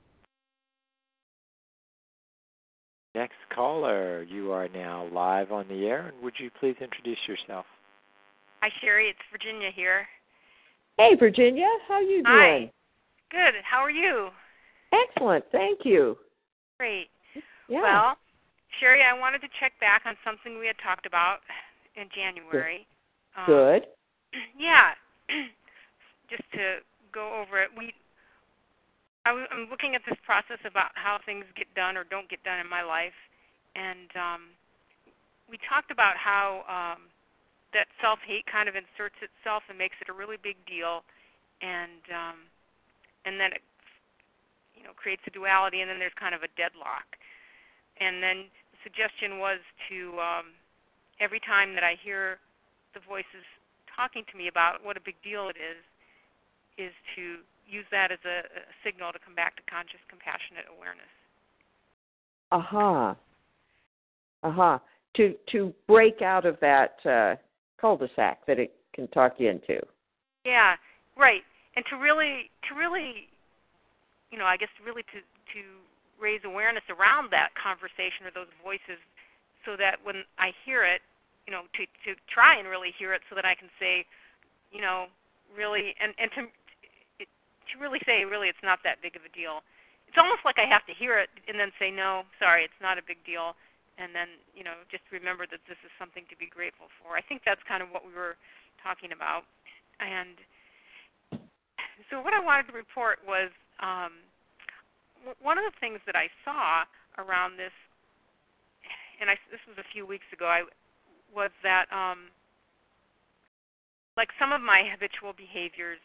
Next caller, you are now live on the air, and would you please introduce yourself? Hi, Sherry. It's Virginia here. Hey, Virginia. How you doing? Hi. Good. How are you? Excellent. Thank you. Great. Yeah. Well, Sherry, I wanted to check back on something we had talked about in January. Good. Yeah. Just to go over it, I'm looking at this process about how things get done or don't get done in my life, and we talked about how that self-hate kind of inserts itself and makes it a really big deal, and then it creates a duality, and then there's kind of a deadlock. And then the suggestion was to every time that I hear the voices talking to me about what a big deal it is to use that as a signal to come back to conscious, compassionate awareness. To break out of that cul-de-sac that it can talk you into. Yeah, right. And to really, I guess really to raise awareness around that conversation or those voices, so that when I hear it, to try and really hear it, so that I can say, really, and to really say, really, it's not that big of a deal. It's almost like I have to hear it and then say, no, sorry, it's not a big deal, and then, just remember that this is something to be grateful for. I think that's kind of what we were talking about. And so what I wanted to report was one of the things that I saw around this, and this was a few weeks ago, was that like some of my habitual behaviors,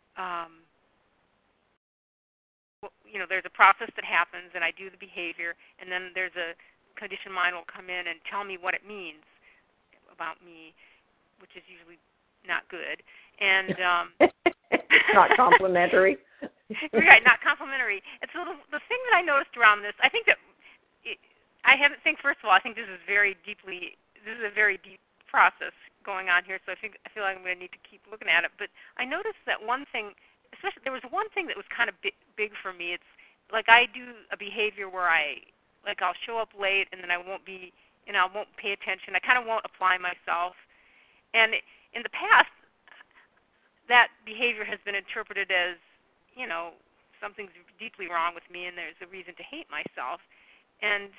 there's a process that happens, and I do the behavior, and then there's a conditioned mind will come in and tell me what it means about me, which is usually not good. And not complimentary. Right, not complimentary. And so the thing that I noticed around this, I think that first of all, I think this is a very deep process going on here. So I feel like I'm going to need to keep looking at it. But I noticed that one thing, especially there was one thing that was kind of big for me. It's like I do a behavior where I'll show up late and then I won't pay attention. I kind of won't apply myself. And in the past, that behavior has been interpreted as, something's deeply wrong with me and there's a reason to hate myself. And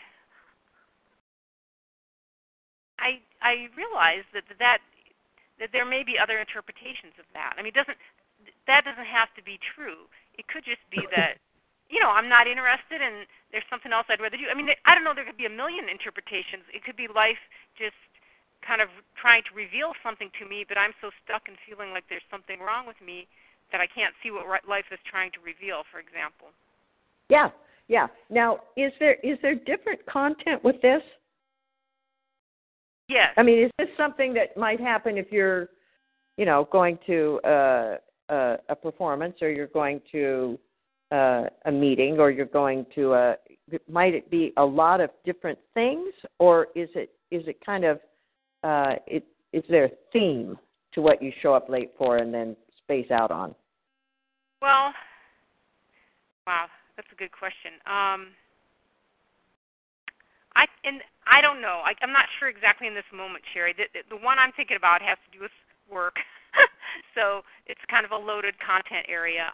I realized that there may be other interpretations of that. I mean, that doesn't have to be true. It could just be that, I'm not interested and there's something else I'd rather do. I mean, I don't know, there could be a million interpretations. It could be life just kind of trying to reveal something to me, but I'm so stuck and feeling like there's something wrong with me that I can't see what life is trying to reveal, for example. Yeah. Now, is there different content with this? Yes. I mean, is this something that might happen if you're, going to a performance, or you're going to a meeting, or you're going to might it be a lot of different things, or is it kind of is there a theme to what you show up late for and then space out on? Well, wow, that's a good question. I don't know. I'm not sure exactly in this moment, Sherry. The one I'm thinking about has to do with work, so it's kind of a loaded content area.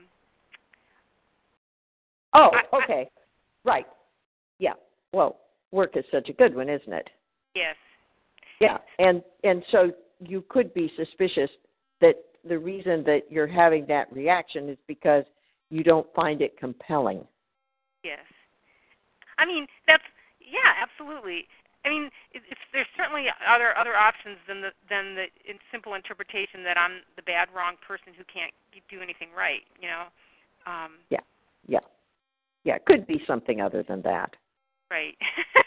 Okay. Right. Yeah. Well, work is such a good one, isn't it? Yes. Yeah, and so you could be suspicious that the reason that you're having that reaction is because you don't find it compelling. Yes. I mean, absolutely. I mean, there's certainly other options than the simple interpretation that I'm the bad, wrong person who can't do anything right. Yeah. It could be something other than that. Right.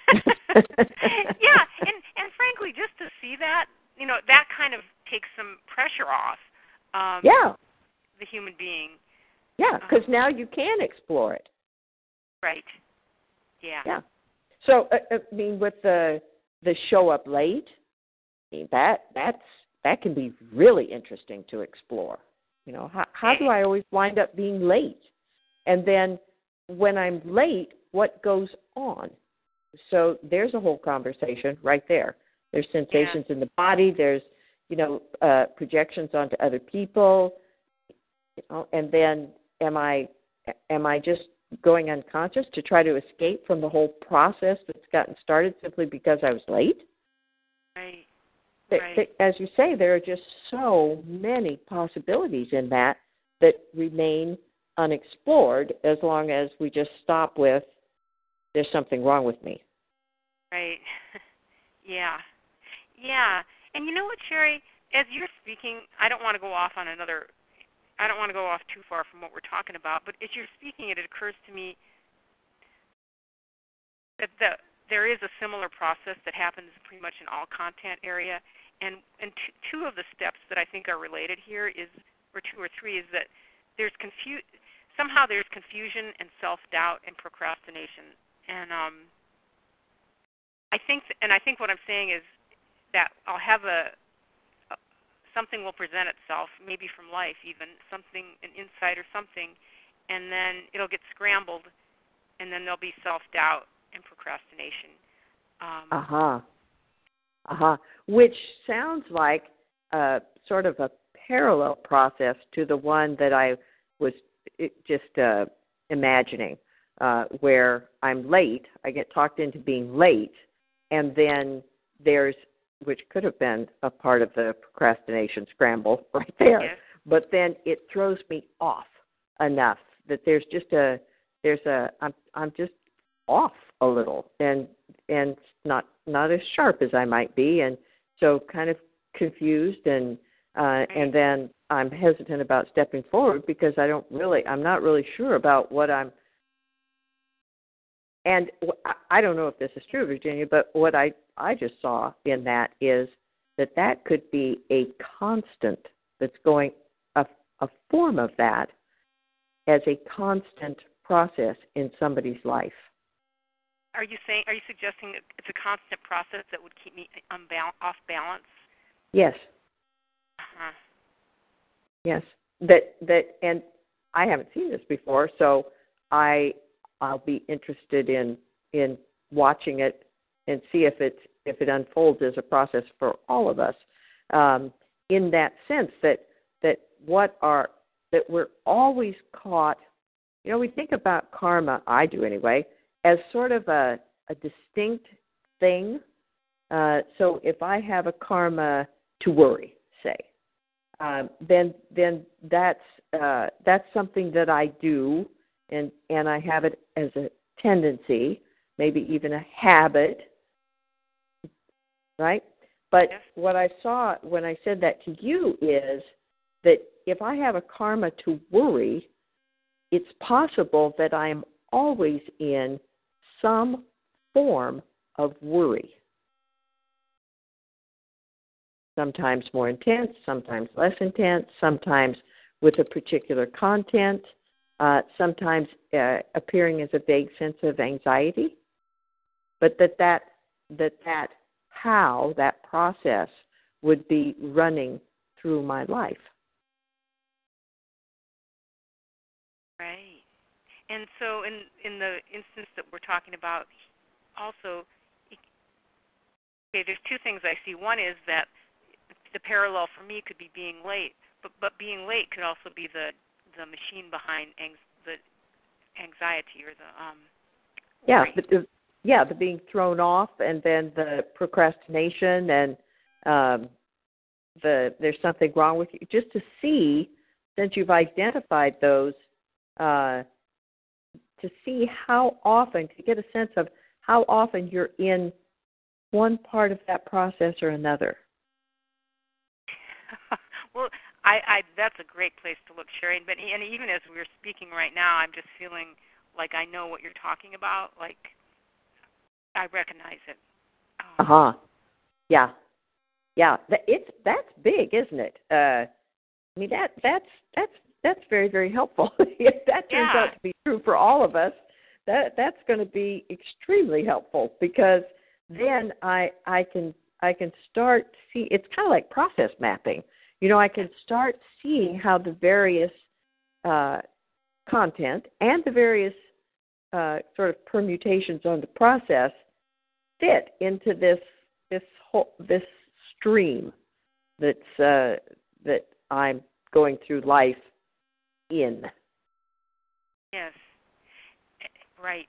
Yeah, and frankly, just to see that, that kind of takes some pressure off. The human being. Yeah, because now you can explore it. Right. Yeah. Yeah. So I mean, with the show up late, I mean, that can be really interesting to explore. How do I always wind up being late? And then when I'm late, what goes on? So there's a whole conversation right there. There's sensations in the body. There's, projections onto other people. And then am I just going unconscious to try to escape from the whole process that's gotten started simply because I was late? Right. As you say, there are just so many possibilities in that remain unexplored as long as we just stop with, there's something wrong with me. Right. Yeah. And you know what, Sherry? As you're speaking, I don't want to go off too far from what we're talking about, but as you're speaking, it occurs to me that there is a similar process that happens pretty much in all content area, and two of the steps that I think are related here or two or three, is that there's somehow there's confusion and self-doubt and procrastination, and I think what I'm saying is that I'll have something will present itself, maybe from life even, an insight or something, and then it'll get scrambled, and then there'll be self-doubt and procrastination. Which sounds like sort of a parallel process to the one that I was just imagining, where I'm late, I get talked into being late, and then there's, which could have been a part of the procrastination scramble right there, yes. But then it throws me off enough that I'm just off a little and not as sharp as I might be, and so kind of confused, and then I'm hesitant about stepping forward because I'm not really sure about what I'm. And I don't know if this is true, Virginia, but what I just saw in that is that could be a constant that's going, a form of that as a constant process in somebody's life. Are you suggesting it's a constant process that would keep me off balance? Yes. Uh-huh. Yes. That, and I haven't seen this before, so I'll be interested in watching it and see if it unfolds as a process for all of us. In that sense that we're always caught. We think about karma, I do anyway, as sort of a distinct thing. So if I have a karma to worry, say, then that's something that I do, and I have it as a tendency, maybe even a habit, right? But what I saw when I said that to you is that if I have a karma to worry, it's possible that I'm always in some form of worry. Sometimes more intense, sometimes less intense, sometimes with a particular content, sometimes appearing as a vague sense of anxiety. But that how that process would be running through my life. Right. And so in the instance that we're talking about also, okay, there's two things I see. One is that the parallel for me could be being late, but being late could also be the machine behind the anxiety or the worry. The being thrown off, and then the procrastination, and there's something wrong with you. Just to see, since you've identified those, to see how often, to get a sense of how often you're in one part of that process or another. Well, I that's a great place to look, Sherry. But even as we're speaking right now, I'm just feeling like I know what you're talking about. Like I recognize it. Yeah. That's big, isn't it? I mean that's very, very helpful. If that turns out to be true for all of us, that's going to be extremely helpful, because then I can start see. It's kind of like process mapping. I can start seeing how the various content and the various sort of permutations on the process fit into this stream that I'm going through life in. Yes, right.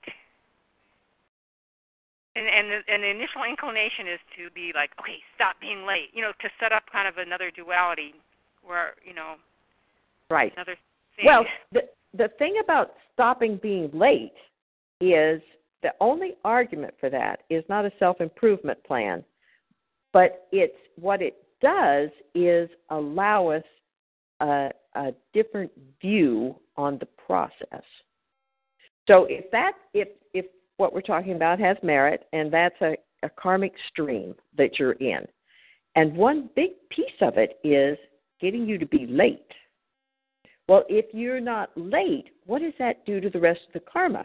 And the initial inclination is to be like, okay, stop being late. To set up kind of another duality where right. Another thing. Well, the thing about stopping being late is the only argument for that is not a self-improvement plan, but it's what it does is allow us a different view on the process. So if what we're talking about has merit, and that's a karmic stream that you're in, and one big piece of it is getting you to be late. Well, if you're not late, what does that do to the rest of the karma?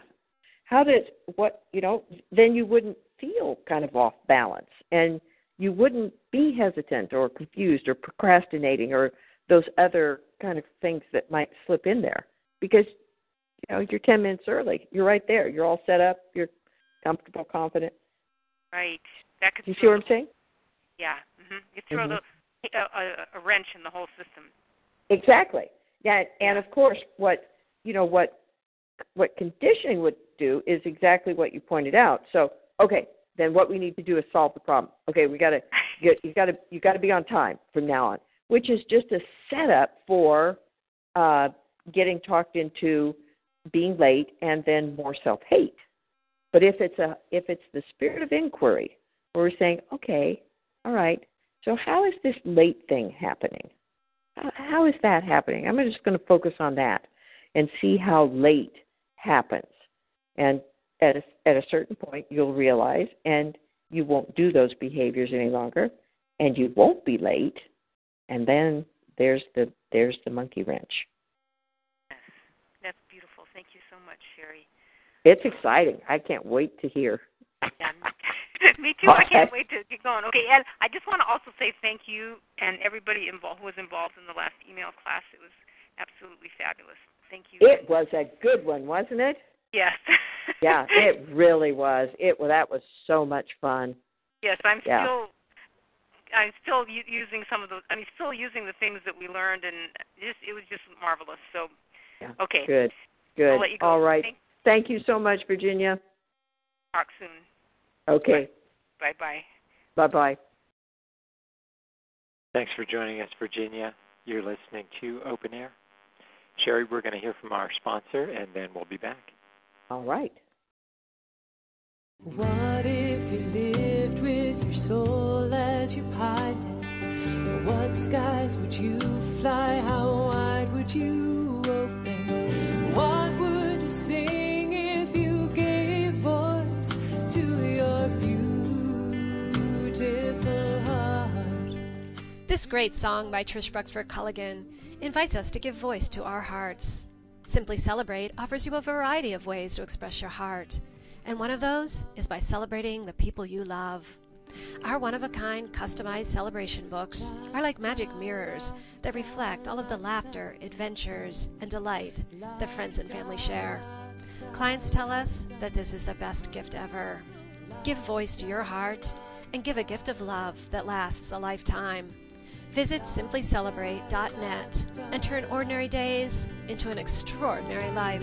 Then you wouldn't feel kind of off balance, and you wouldn't be hesitant or confused or procrastinating or those other kind of things that might slip in there, because you're 10 minutes early. You're right there. You're all set up. You're comfortable, confident. Right. That could. You see what I'm saying? Yeah. Mm-hmm. You throw a wrench in the whole system. Exactly. Yeah. And of course, what conditioning would do is exactly what you pointed out. So, okay, then what we need to do is solve the problem. Okay, you got to be on time from now on, which is just a setup for getting talked into being late and then more self-hate. But if it's the spirit of inquiry, where we're saying, okay, all right, so how is this late thing happening? How is that happening? I'm just going to focus on that and see how late happens. And at a certain point, you'll realize, and you won't do those behaviors any longer, and you won't be late. And then there's the monkey wrench. Yes, that's beautiful. Thank you so much, Sherry. It's exciting. I can't wait to hear. Yeah, me too. I can't wait to get going. Okay, and I just want to also say thank you and everybody who was involved in the last email class. It was absolutely fabulous. Thank you. It was a good one, wasn't it? Yes. Yeah, it really was. That was so much fun. Yes, I'm still using still using the things that we learned, and it was just marvelous. So, yeah. Okay. Good. I'll let you go. All right. Thank you so much, Virginia. Talk soon. Okay. Bye-bye. Bye-bye. Thanks for joining us, Virginia. You're listening to Open Air. Sherry, we're going to hear from our sponsor, and then we'll be back. All right. What if you lived with your soul as your pilot? What skies would you fly? How wide would you open? What would you sing if you gave voice to your beautiful heart? This great song by Trish Bruxford Culligan invites us to give voice to our hearts. Simply Celebrate offers you a variety of ways to express your heart, and one of those is by celebrating the people you love. Our one-of-a-kind customized celebration books are like magic mirrors that reflect all of the laughter, adventures, and delight that friends and family share. Clients tell us that this is the best gift ever. Give voice to your heart and give a gift of love that lasts a lifetime. Visit simplycelebrate.net and turn ordinary days into an extraordinary life.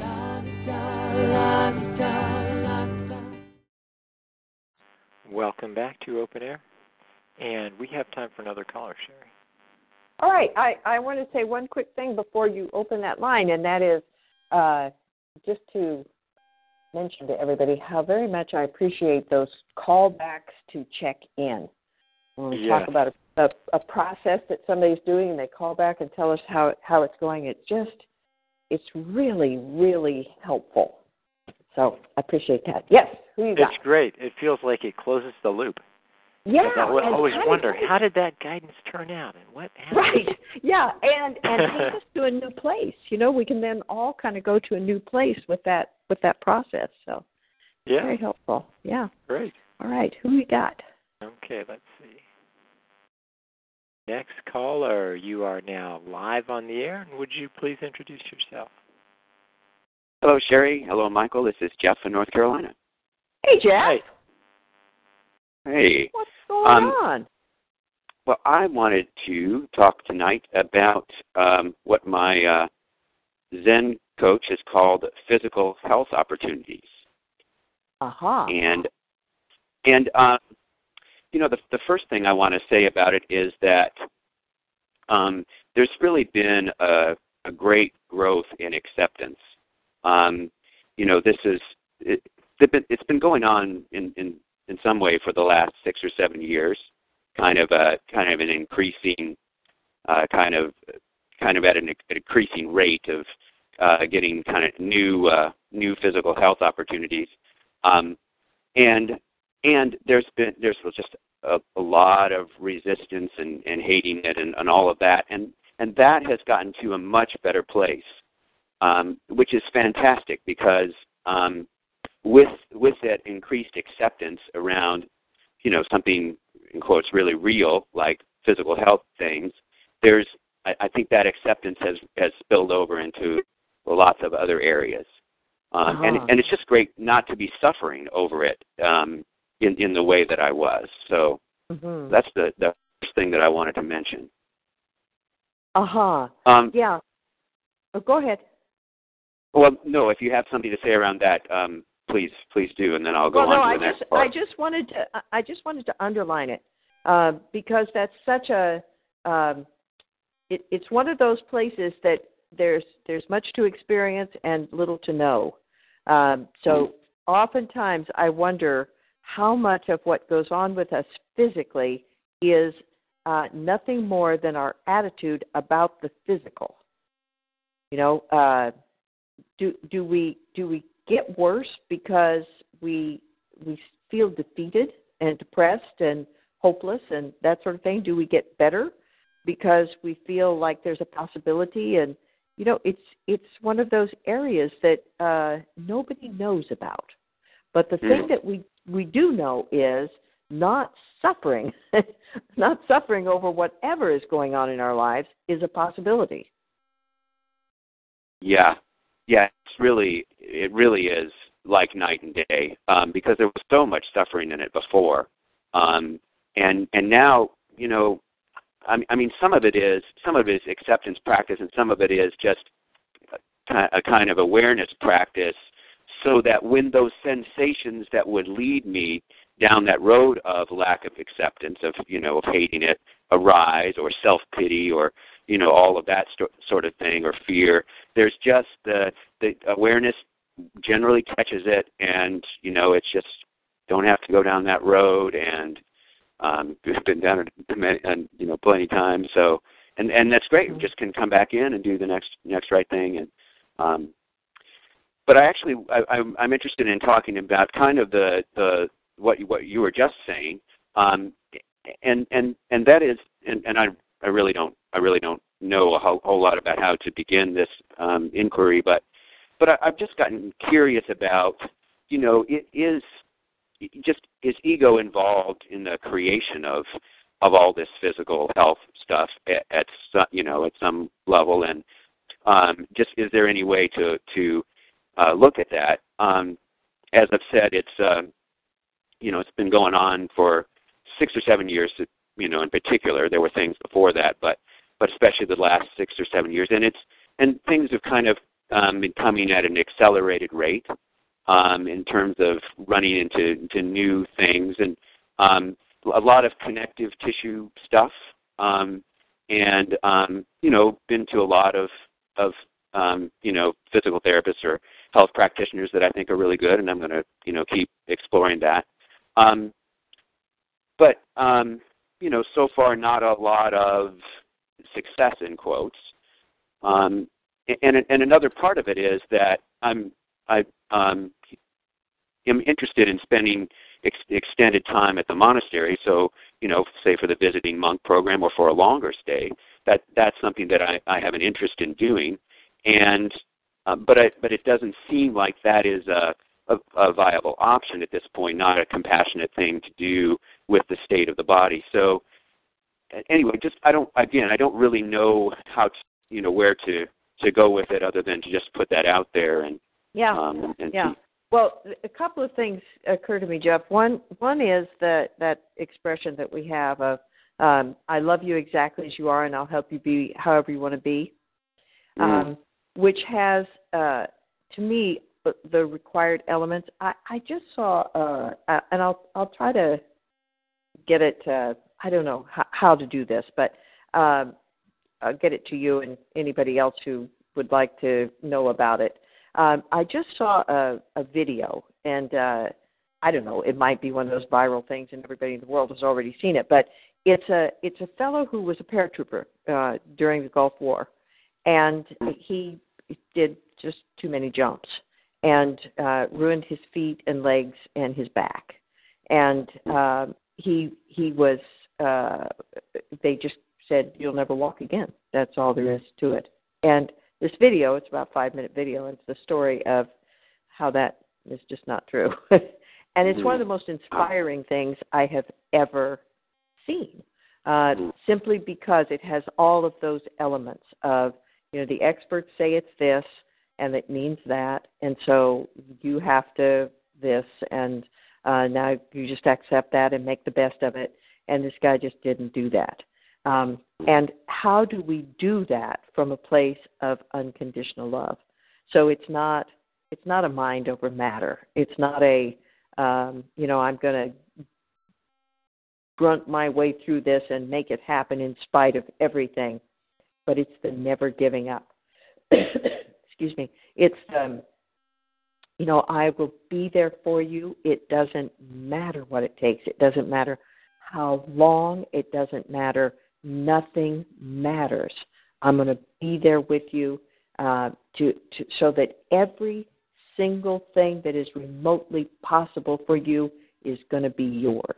Welcome back to Open Air. And we have time for another caller, Sherry. All right. I want to say one quick thing before you open that line, and that is just to mention to everybody how very much I appreciate those callbacks to check in. When we talk about a process that somebody's doing and they call back and tell us how it's going, it's really, really helpful. So I appreciate that. Yes, who you got? It's great. It feels like it closes the loop. Yeah. I always wonder, how did that guidance turn out and what happened? Right. Yeah, and take us to a new place. You know, we can then all kind of go to a new place with that process. So very helpful. Yeah. Great. All right, who we got? Okay, let's see. Next caller, you are now live on the air. Would you please introduce yourself? Hello, Sherry. Hello, Michael. This is Jeff in North Carolina. Hey, Jeff. Hi. Hey. What's going on? Well, I wanted to talk tonight about what my Zen coach has called physical health opportunities. Uh-huh. And you know, the first thing I want to say about it is that there's really been a great growth in acceptance. You know, it's been going on in some way for the last 6 or 7 years, kind of an increasing, kind of at an increasing rate of getting kind of new physical health opportunities, and there's just a lot of resistance and hating it and all of that, and that has gotten to a much better place, which is fantastic because with that increased acceptance around, you know, something in quotes really real like physical health things, I think that acceptance has spilled over into lots of other areas, and it's just great not to be suffering over it in the way that I was. So that's the first thing that I wanted to mention. Yeah. Oh, go ahead. Well, no, if you have something to say around that, please do, and then I'll go on to the next part. I just wanted to underline it because that's such it's one of those places that there's much to experience and little to know. So oftentimes I wonder how much of what goes on with us physically is nothing more than our attitude about the physical. You know, do we get worse because we feel defeated and depressed and hopeless and that sort of thing? Do we get better because we feel like there's a possibility? And you know, it's one of those areas that nobody knows about. But the thing that we do know is not suffering over whatever is going on in our lives is a possibility. Yeah, it really is like night and day because there was so much suffering in it before, and now, you know, I mean some of it is acceptance practice, and some of it is just a kind of awareness practice, so that when those sensations that would lead me down that road of lack of acceptance, of hating it, arise, or self-pity, or all of that sort of thing, or fear. There's just the awareness generally catches it, and it's just don't have to go down that road, and we've been down it and plenty of times. So and that's great. We just can come back in and do the next right thing. And but I'm interested in talking about kind of the what you were just saying, and that is, and I really don't know a whole lot about how to begin this inquiry, but I've just gotten curious about, is ego involved in the creation of all this physical health stuff at some level, and just is there any way to look at that? As I've said, it's it's been going on for 6 or 7 years. In particular, there were things before that, but especially the last 6 or 7 years, and things have kind of been coming at an accelerated rate in terms of running into new things, and a lot of connective tissue stuff, and been to a lot of physical therapists or health practitioners that I think are really good, and I'm going to keep exploring that. But so far not a lot of success in quotes. And another part of it is that I am interested in spending extended time at the monastery. So say for the visiting monk program or for a longer stay, that's something that I have an interest in doing. And but it doesn't seem like that is a viable option at this point, not a compassionate thing to do with the state of the body. So anyway, I don't really know how to, where to go with it other than to just put that out there and see. Well, a couple of things occur to me, Jeff. One is that expression that we have of I love you exactly as you are, and I'll help you be however you want to be, which has to me the required elements. I just saw, and I'll try to get it. I don't know how to do this, but I'll get it to you and anybody else who would like to know about it. I just saw a video, and I don't know, it might be one of those viral things, and everybody in the world has already seen it. But it's a fellow who was a paratrooper during the Gulf War, and he did just too many jumps and ruined his feet and legs and his back. And he was. They just said, "You'll never walk again." That's all there is to it. And this video, it's about a 5-minute video, and it's the story of how that is just not true. And it's one of the most inspiring things I have ever seen, simply because it has all of those elements of, the experts say it's this, and it means that, and so you have to this, and now you just accept that and make the best of it. And this guy just didn't do that. And how do we do that from a place of unconditional love? So it's not a mind over matter. It's not I'm going to grunt my way through this and make it happen in spite of everything. But it's the never giving up. Excuse me. It's I will be there for you. It doesn't matter what it takes. It doesn't matter how long. It doesn't matter. Nothing matters. I'm going to be there with you so that every single thing that is remotely possible for you is going to be yours.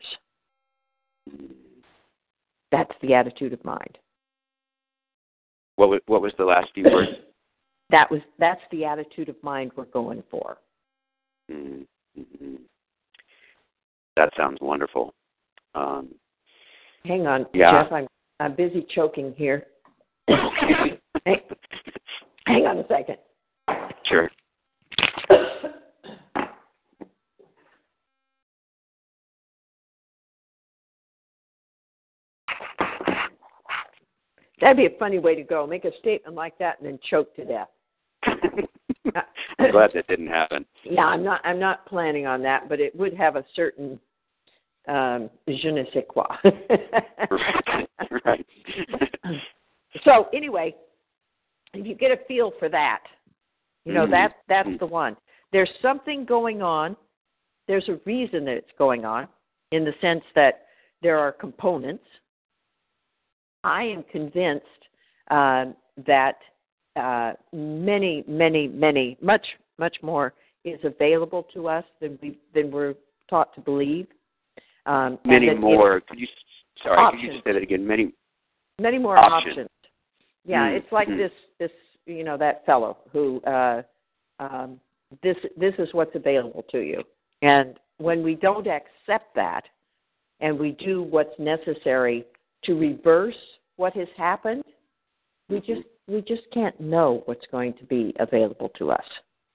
That's the attitude of mind. What was the last few words? That's the attitude of mind we're going for. Mm-hmm. That sounds wonderful. Hang on, Jeff. I'm busy choking here. Hang on a second. Sure. That'd be a funny way to go. Make a statement like that and then choke to death. I'm glad that didn't happen. Yeah, I'm not planning on that, but it would have a certain je ne sais quoi. Right. So So anyway, if you get a feel for that, that's the one. There's something going on. There's a reason that it's going on, in the sense that there are components. I am convinced that much more is available to us than we're taught to believe. Many more. Could you just say that again? Many more options. Yeah, it's like this that fellow who this is what's available to you. And when we don't accept that, and we do what's necessary to reverse what has happened, we just can't know what's going to be available to us.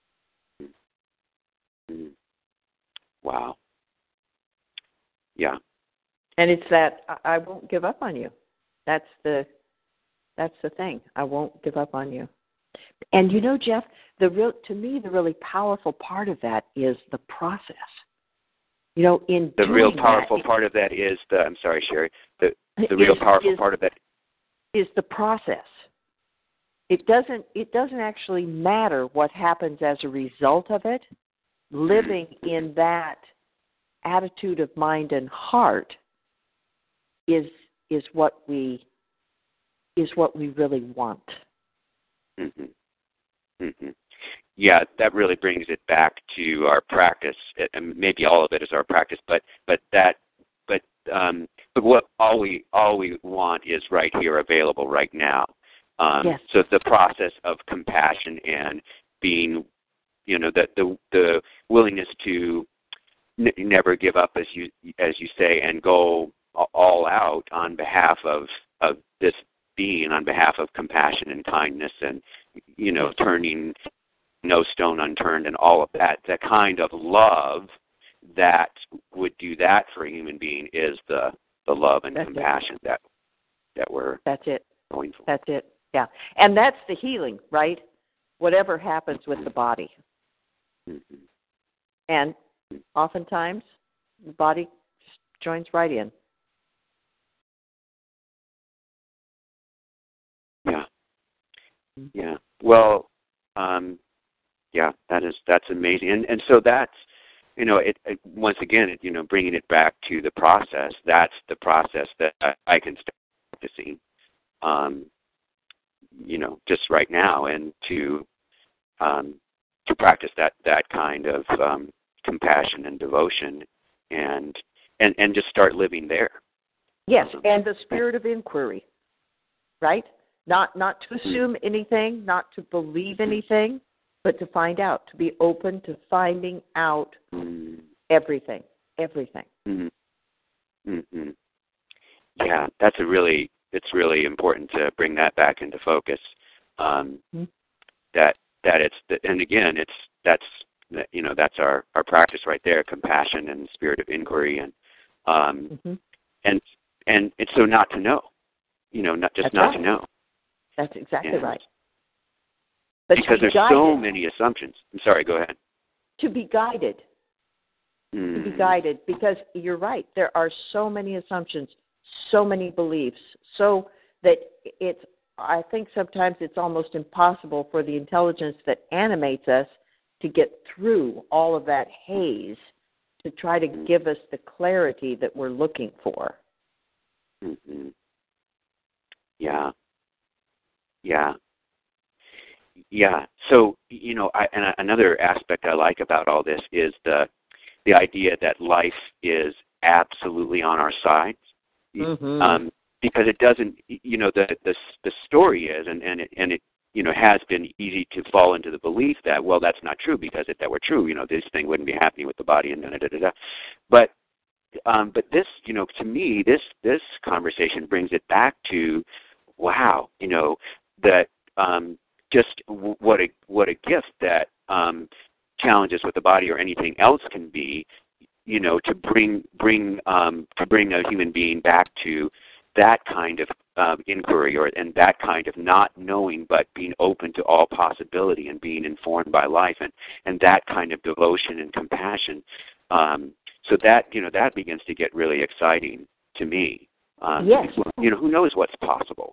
Wow. Yeah. And it's that I won't give up on you. That's the thing. I won't give up on you. And Jeff, to me the really powerful part of that is the process. The real powerful part of that is I'm sorry, Sherry. The real powerful part of that is the process. It doesn't actually matter what happens as a result of it. Living in that attitude of mind and heart is what we really want. Mm-hmm. Mm-hmm. Yeah, that really brings it back to our practice, and maybe all of it is our practice. But what all we want is right here, available right now. Yes. So the process of compassion and being, the willingness to never give up, as you say, and go all out on behalf of this being, on behalf of compassion and kindness, and turning no stone unturned and all of that. That kind of love that would do that for a human being is the love and compassion that we're going for. That's it. Yeah. And that's the healing, right? Whatever happens with the body. Mm-hmm. And oftentimes the body joins right in. Yeah. Yeah. Well, that's amazing. And so that's, once again, bringing it back to the process, that's the process that I can start practicing, just right now, and to practice that kind of compassion and devotion, and just start living there. Yes, and the spirit of inquiry, right? Not to assume anything, not to believe anything, but to find out, to be open to finding out everything. Mm-hmm. Mm-hmm. Yeah, it's really important to bring that back into focus. That it's, and again, that's our practice right there, compassion and spirit of inquiry, and and it's so not to know, not to know. That's exactly right. But because there's so many assumptions. I'm sorry, go ahead. To be guided. To be guided, because you're right. There are so many assumptions, so many beliefs, so that I think sometimes it's almost impossible for the intelligence that animates us to get through all of that haze to try to give us the clarity that we're looking for. Mm-hmm. Yeah. Yeah. Yeah. So, another aspect I like about all this is the idea that life is absolutely on our side. Mm-hmm. Because it doesn't, the story is, and it has been easy to fall into the belief that, well, that's not true, because if that were true, this thing wouldn't be happening with the body, and da-da-da-da-da. But this, to me, this conversation brings it back to, wow, that just what a gift that challenges with the body or anything else can be, to bring a human being back to that kind of inquiry, and that kind of not knowing but being open to all possibility and being informed by life, and that kind of devotion and compassion. So that that begins to get really exciting to me. Yes. Who knows what's possible?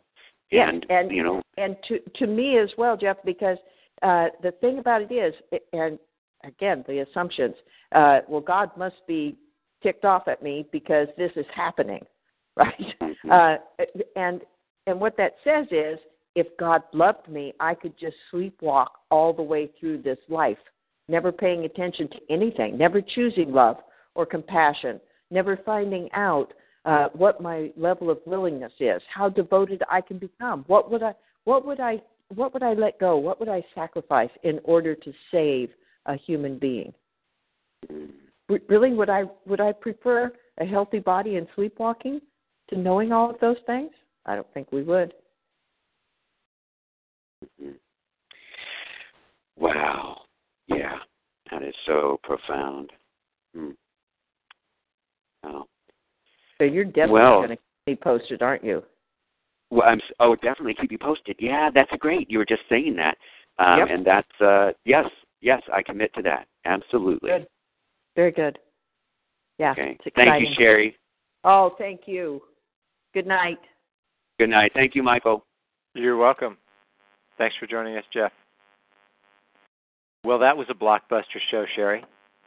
And, and you know, and to me as well, Jeff, because the thing about it is, and again, the assumptions. Well, God must be ticked off at me because this is happening, right? And what that says is, if God loved me, I could just sleepwalk all the way through this life, never paying attention to anything, never choosing love or compassion, never finding out what my level of willingness is, how devoted I can become. What would I let go? What would I sacrifice in order to save a human being? Really, would I prefer a healthy body and sleepwalking to knowing all of those things? I don't think we would. Wow. Yeah, that is so profound. Wow. So you're definitely going to keep me posted, aren't you? Well, definitely keep you posted. Yeah, that's great. You were just saying that, yep. And that's yes, I commit to that. Absolutely. Good. Very good. Yeah. Okay. It's exciting. Thank you, Sherry. Oh, thank you. Good night. Good night. Thank you, Michael. You're welcome. Thanks for joining us, Jeff. Well, that was a blockbuster show, Sherry.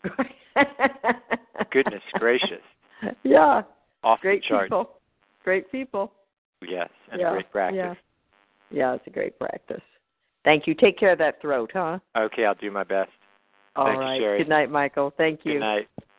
Goodness gracious. Yeah. Off great the chart. People. Great people. Yes, and a great practice. Yeah, it's a great practice. Thank you. Take care of that throat, huh? Okay, I'll do my best. All Thank right. you, Sherry. Good night, Michael. Thank you. Good night.